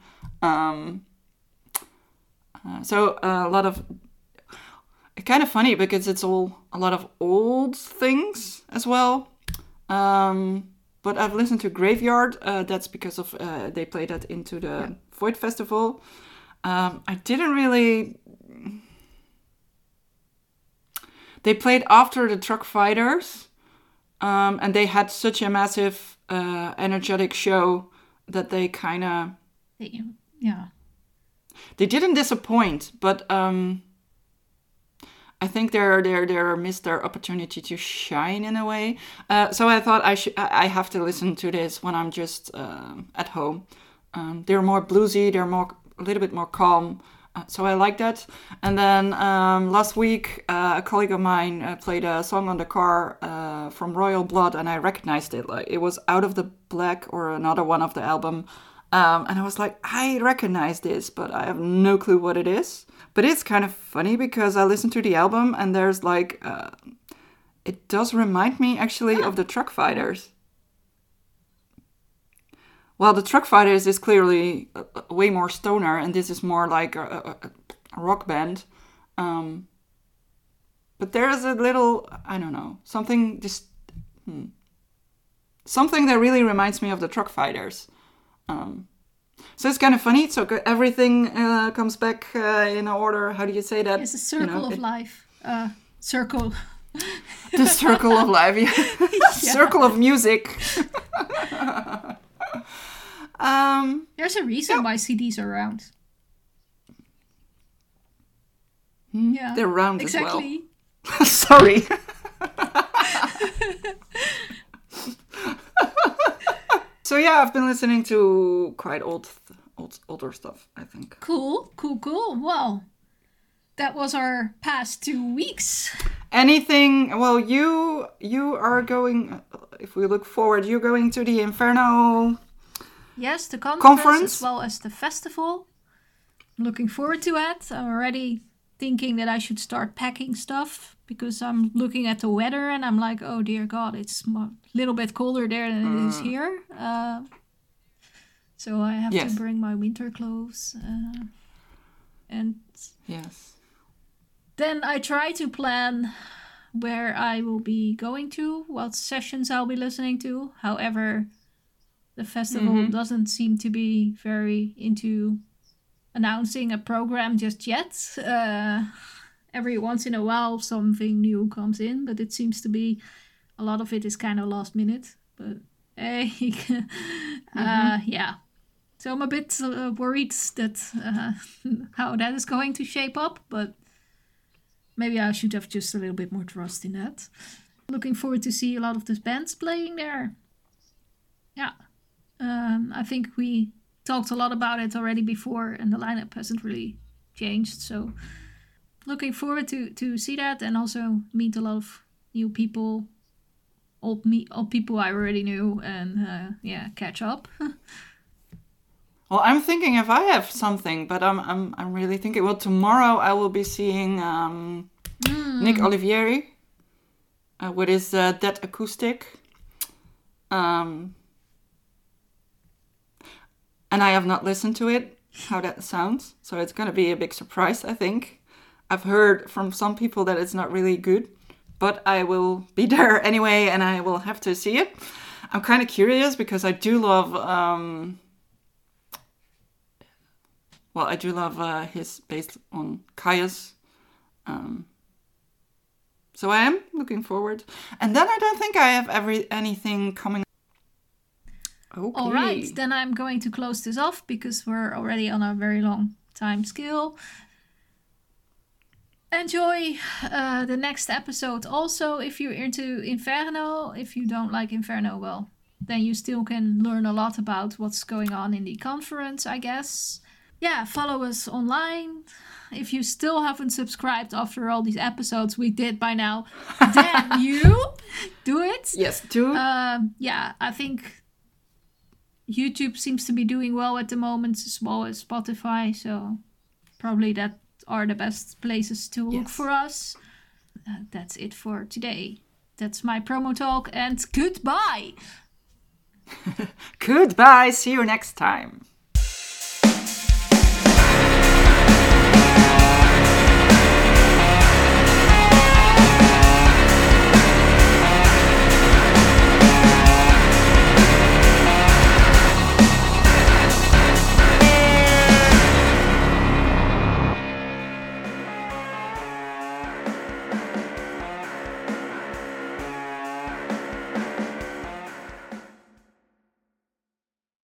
So a lot of, it's kind of funny because it's all a lot of old things as well. But I've listened to Graveyard. That's because of they played that into the Void Festival. I didn't really. They played after the Truck Fighters, and they had such a massive, energetic show that they kind of. Yeah. They didn't disappoint, but I think they missed their opportunity to shine in a way. So I thought I have to listen to this when I'm just at home. They're more bluesy. They're a little bit more calm. So I like that. And then last week, a colleague of mine played a song on the car from Royal Blood, and I recognized it. Like it was Out of the Black or another one of the album. And I was like, I recognize this, but I have no clue what it is. But it's kind of funny because I listened to the album and there's it does remind me actually of the Truck Fighters. Well, the Truck Fighters is clearly way more stoner, and this is more like a rock band. But there's a little, I don't know, something that really reminds me of the Truck Fighters. So it's kind of funny. So everything comes back in order. How do you say that? It's a circle of life. Circle. The circle of life. Yeah. Yeah. Circle of music. There's a reason why CDs are round. Yeah, they're round exactly. As well. Sorry. So yeah, I've been listening to quite older stuff, I think. Cool. Well, that was our past 2 weeks. Anything? Well, you are going. If we look forward, you're going to the Inferno. Yes, the conference as well as the festival. I'm looking forward to it. I'm already thinking that I should start packing stuff because I'm looking at the weather and I'm like, oh dear God, it's a little bit colder there than it is here. So I have to bring my winter clothes. And yes. Then I try to plan where I will be going to, what sessions I'll be listening to. However, the festival doesn't seem to be very into announcing a program just yet. Every once in a while something new comes in, but it seems to be a lot of it is kind of last minute. But hey, yeah. So I'm a bit worried that how that is going to shape up, but maybe I should have just a little bit more trust in that. Looking forward to see a lot of these bands playing there. Yeah. I think we talked a lot about it already before, and the lineup hasn't really changed. So looking forward to see that, and also meet a lot of new people, old people I already knew, and catch up. Well, I'm thinking if I have something, but I'm really thinking. Well, tomorrow I will be seeing Nick Olivieri with his Dead Acoustic. And I have not listened to it, how that sounds. So it's going to be a big surprise, I think. I've heard from some people that it's not really good. But I will be there anyway, and I will have to see it. I'm kind of curious because I do love... I do love his based on Caius. So I am looking forward. And then I don't think I have anything coming. Okay. All right, then I'm going to close this off because we're already on a very long time scale. Enjoy the next episode. Also, if you're into Inferno, if you don't like Inferno, well, then you still can learn a lot about what's going on in the conference, I guess. Yeah, follow us online. If you still haven't subscribed after all these episodes we did by now, then you do it. Yes, do. Yeah, I think YouTube seems to be doing well at the moment, as well as Spotify. So probably that are the best places to look for us. That's it for today. That's my promo talk, and goodbye. Goodbye. See you next time.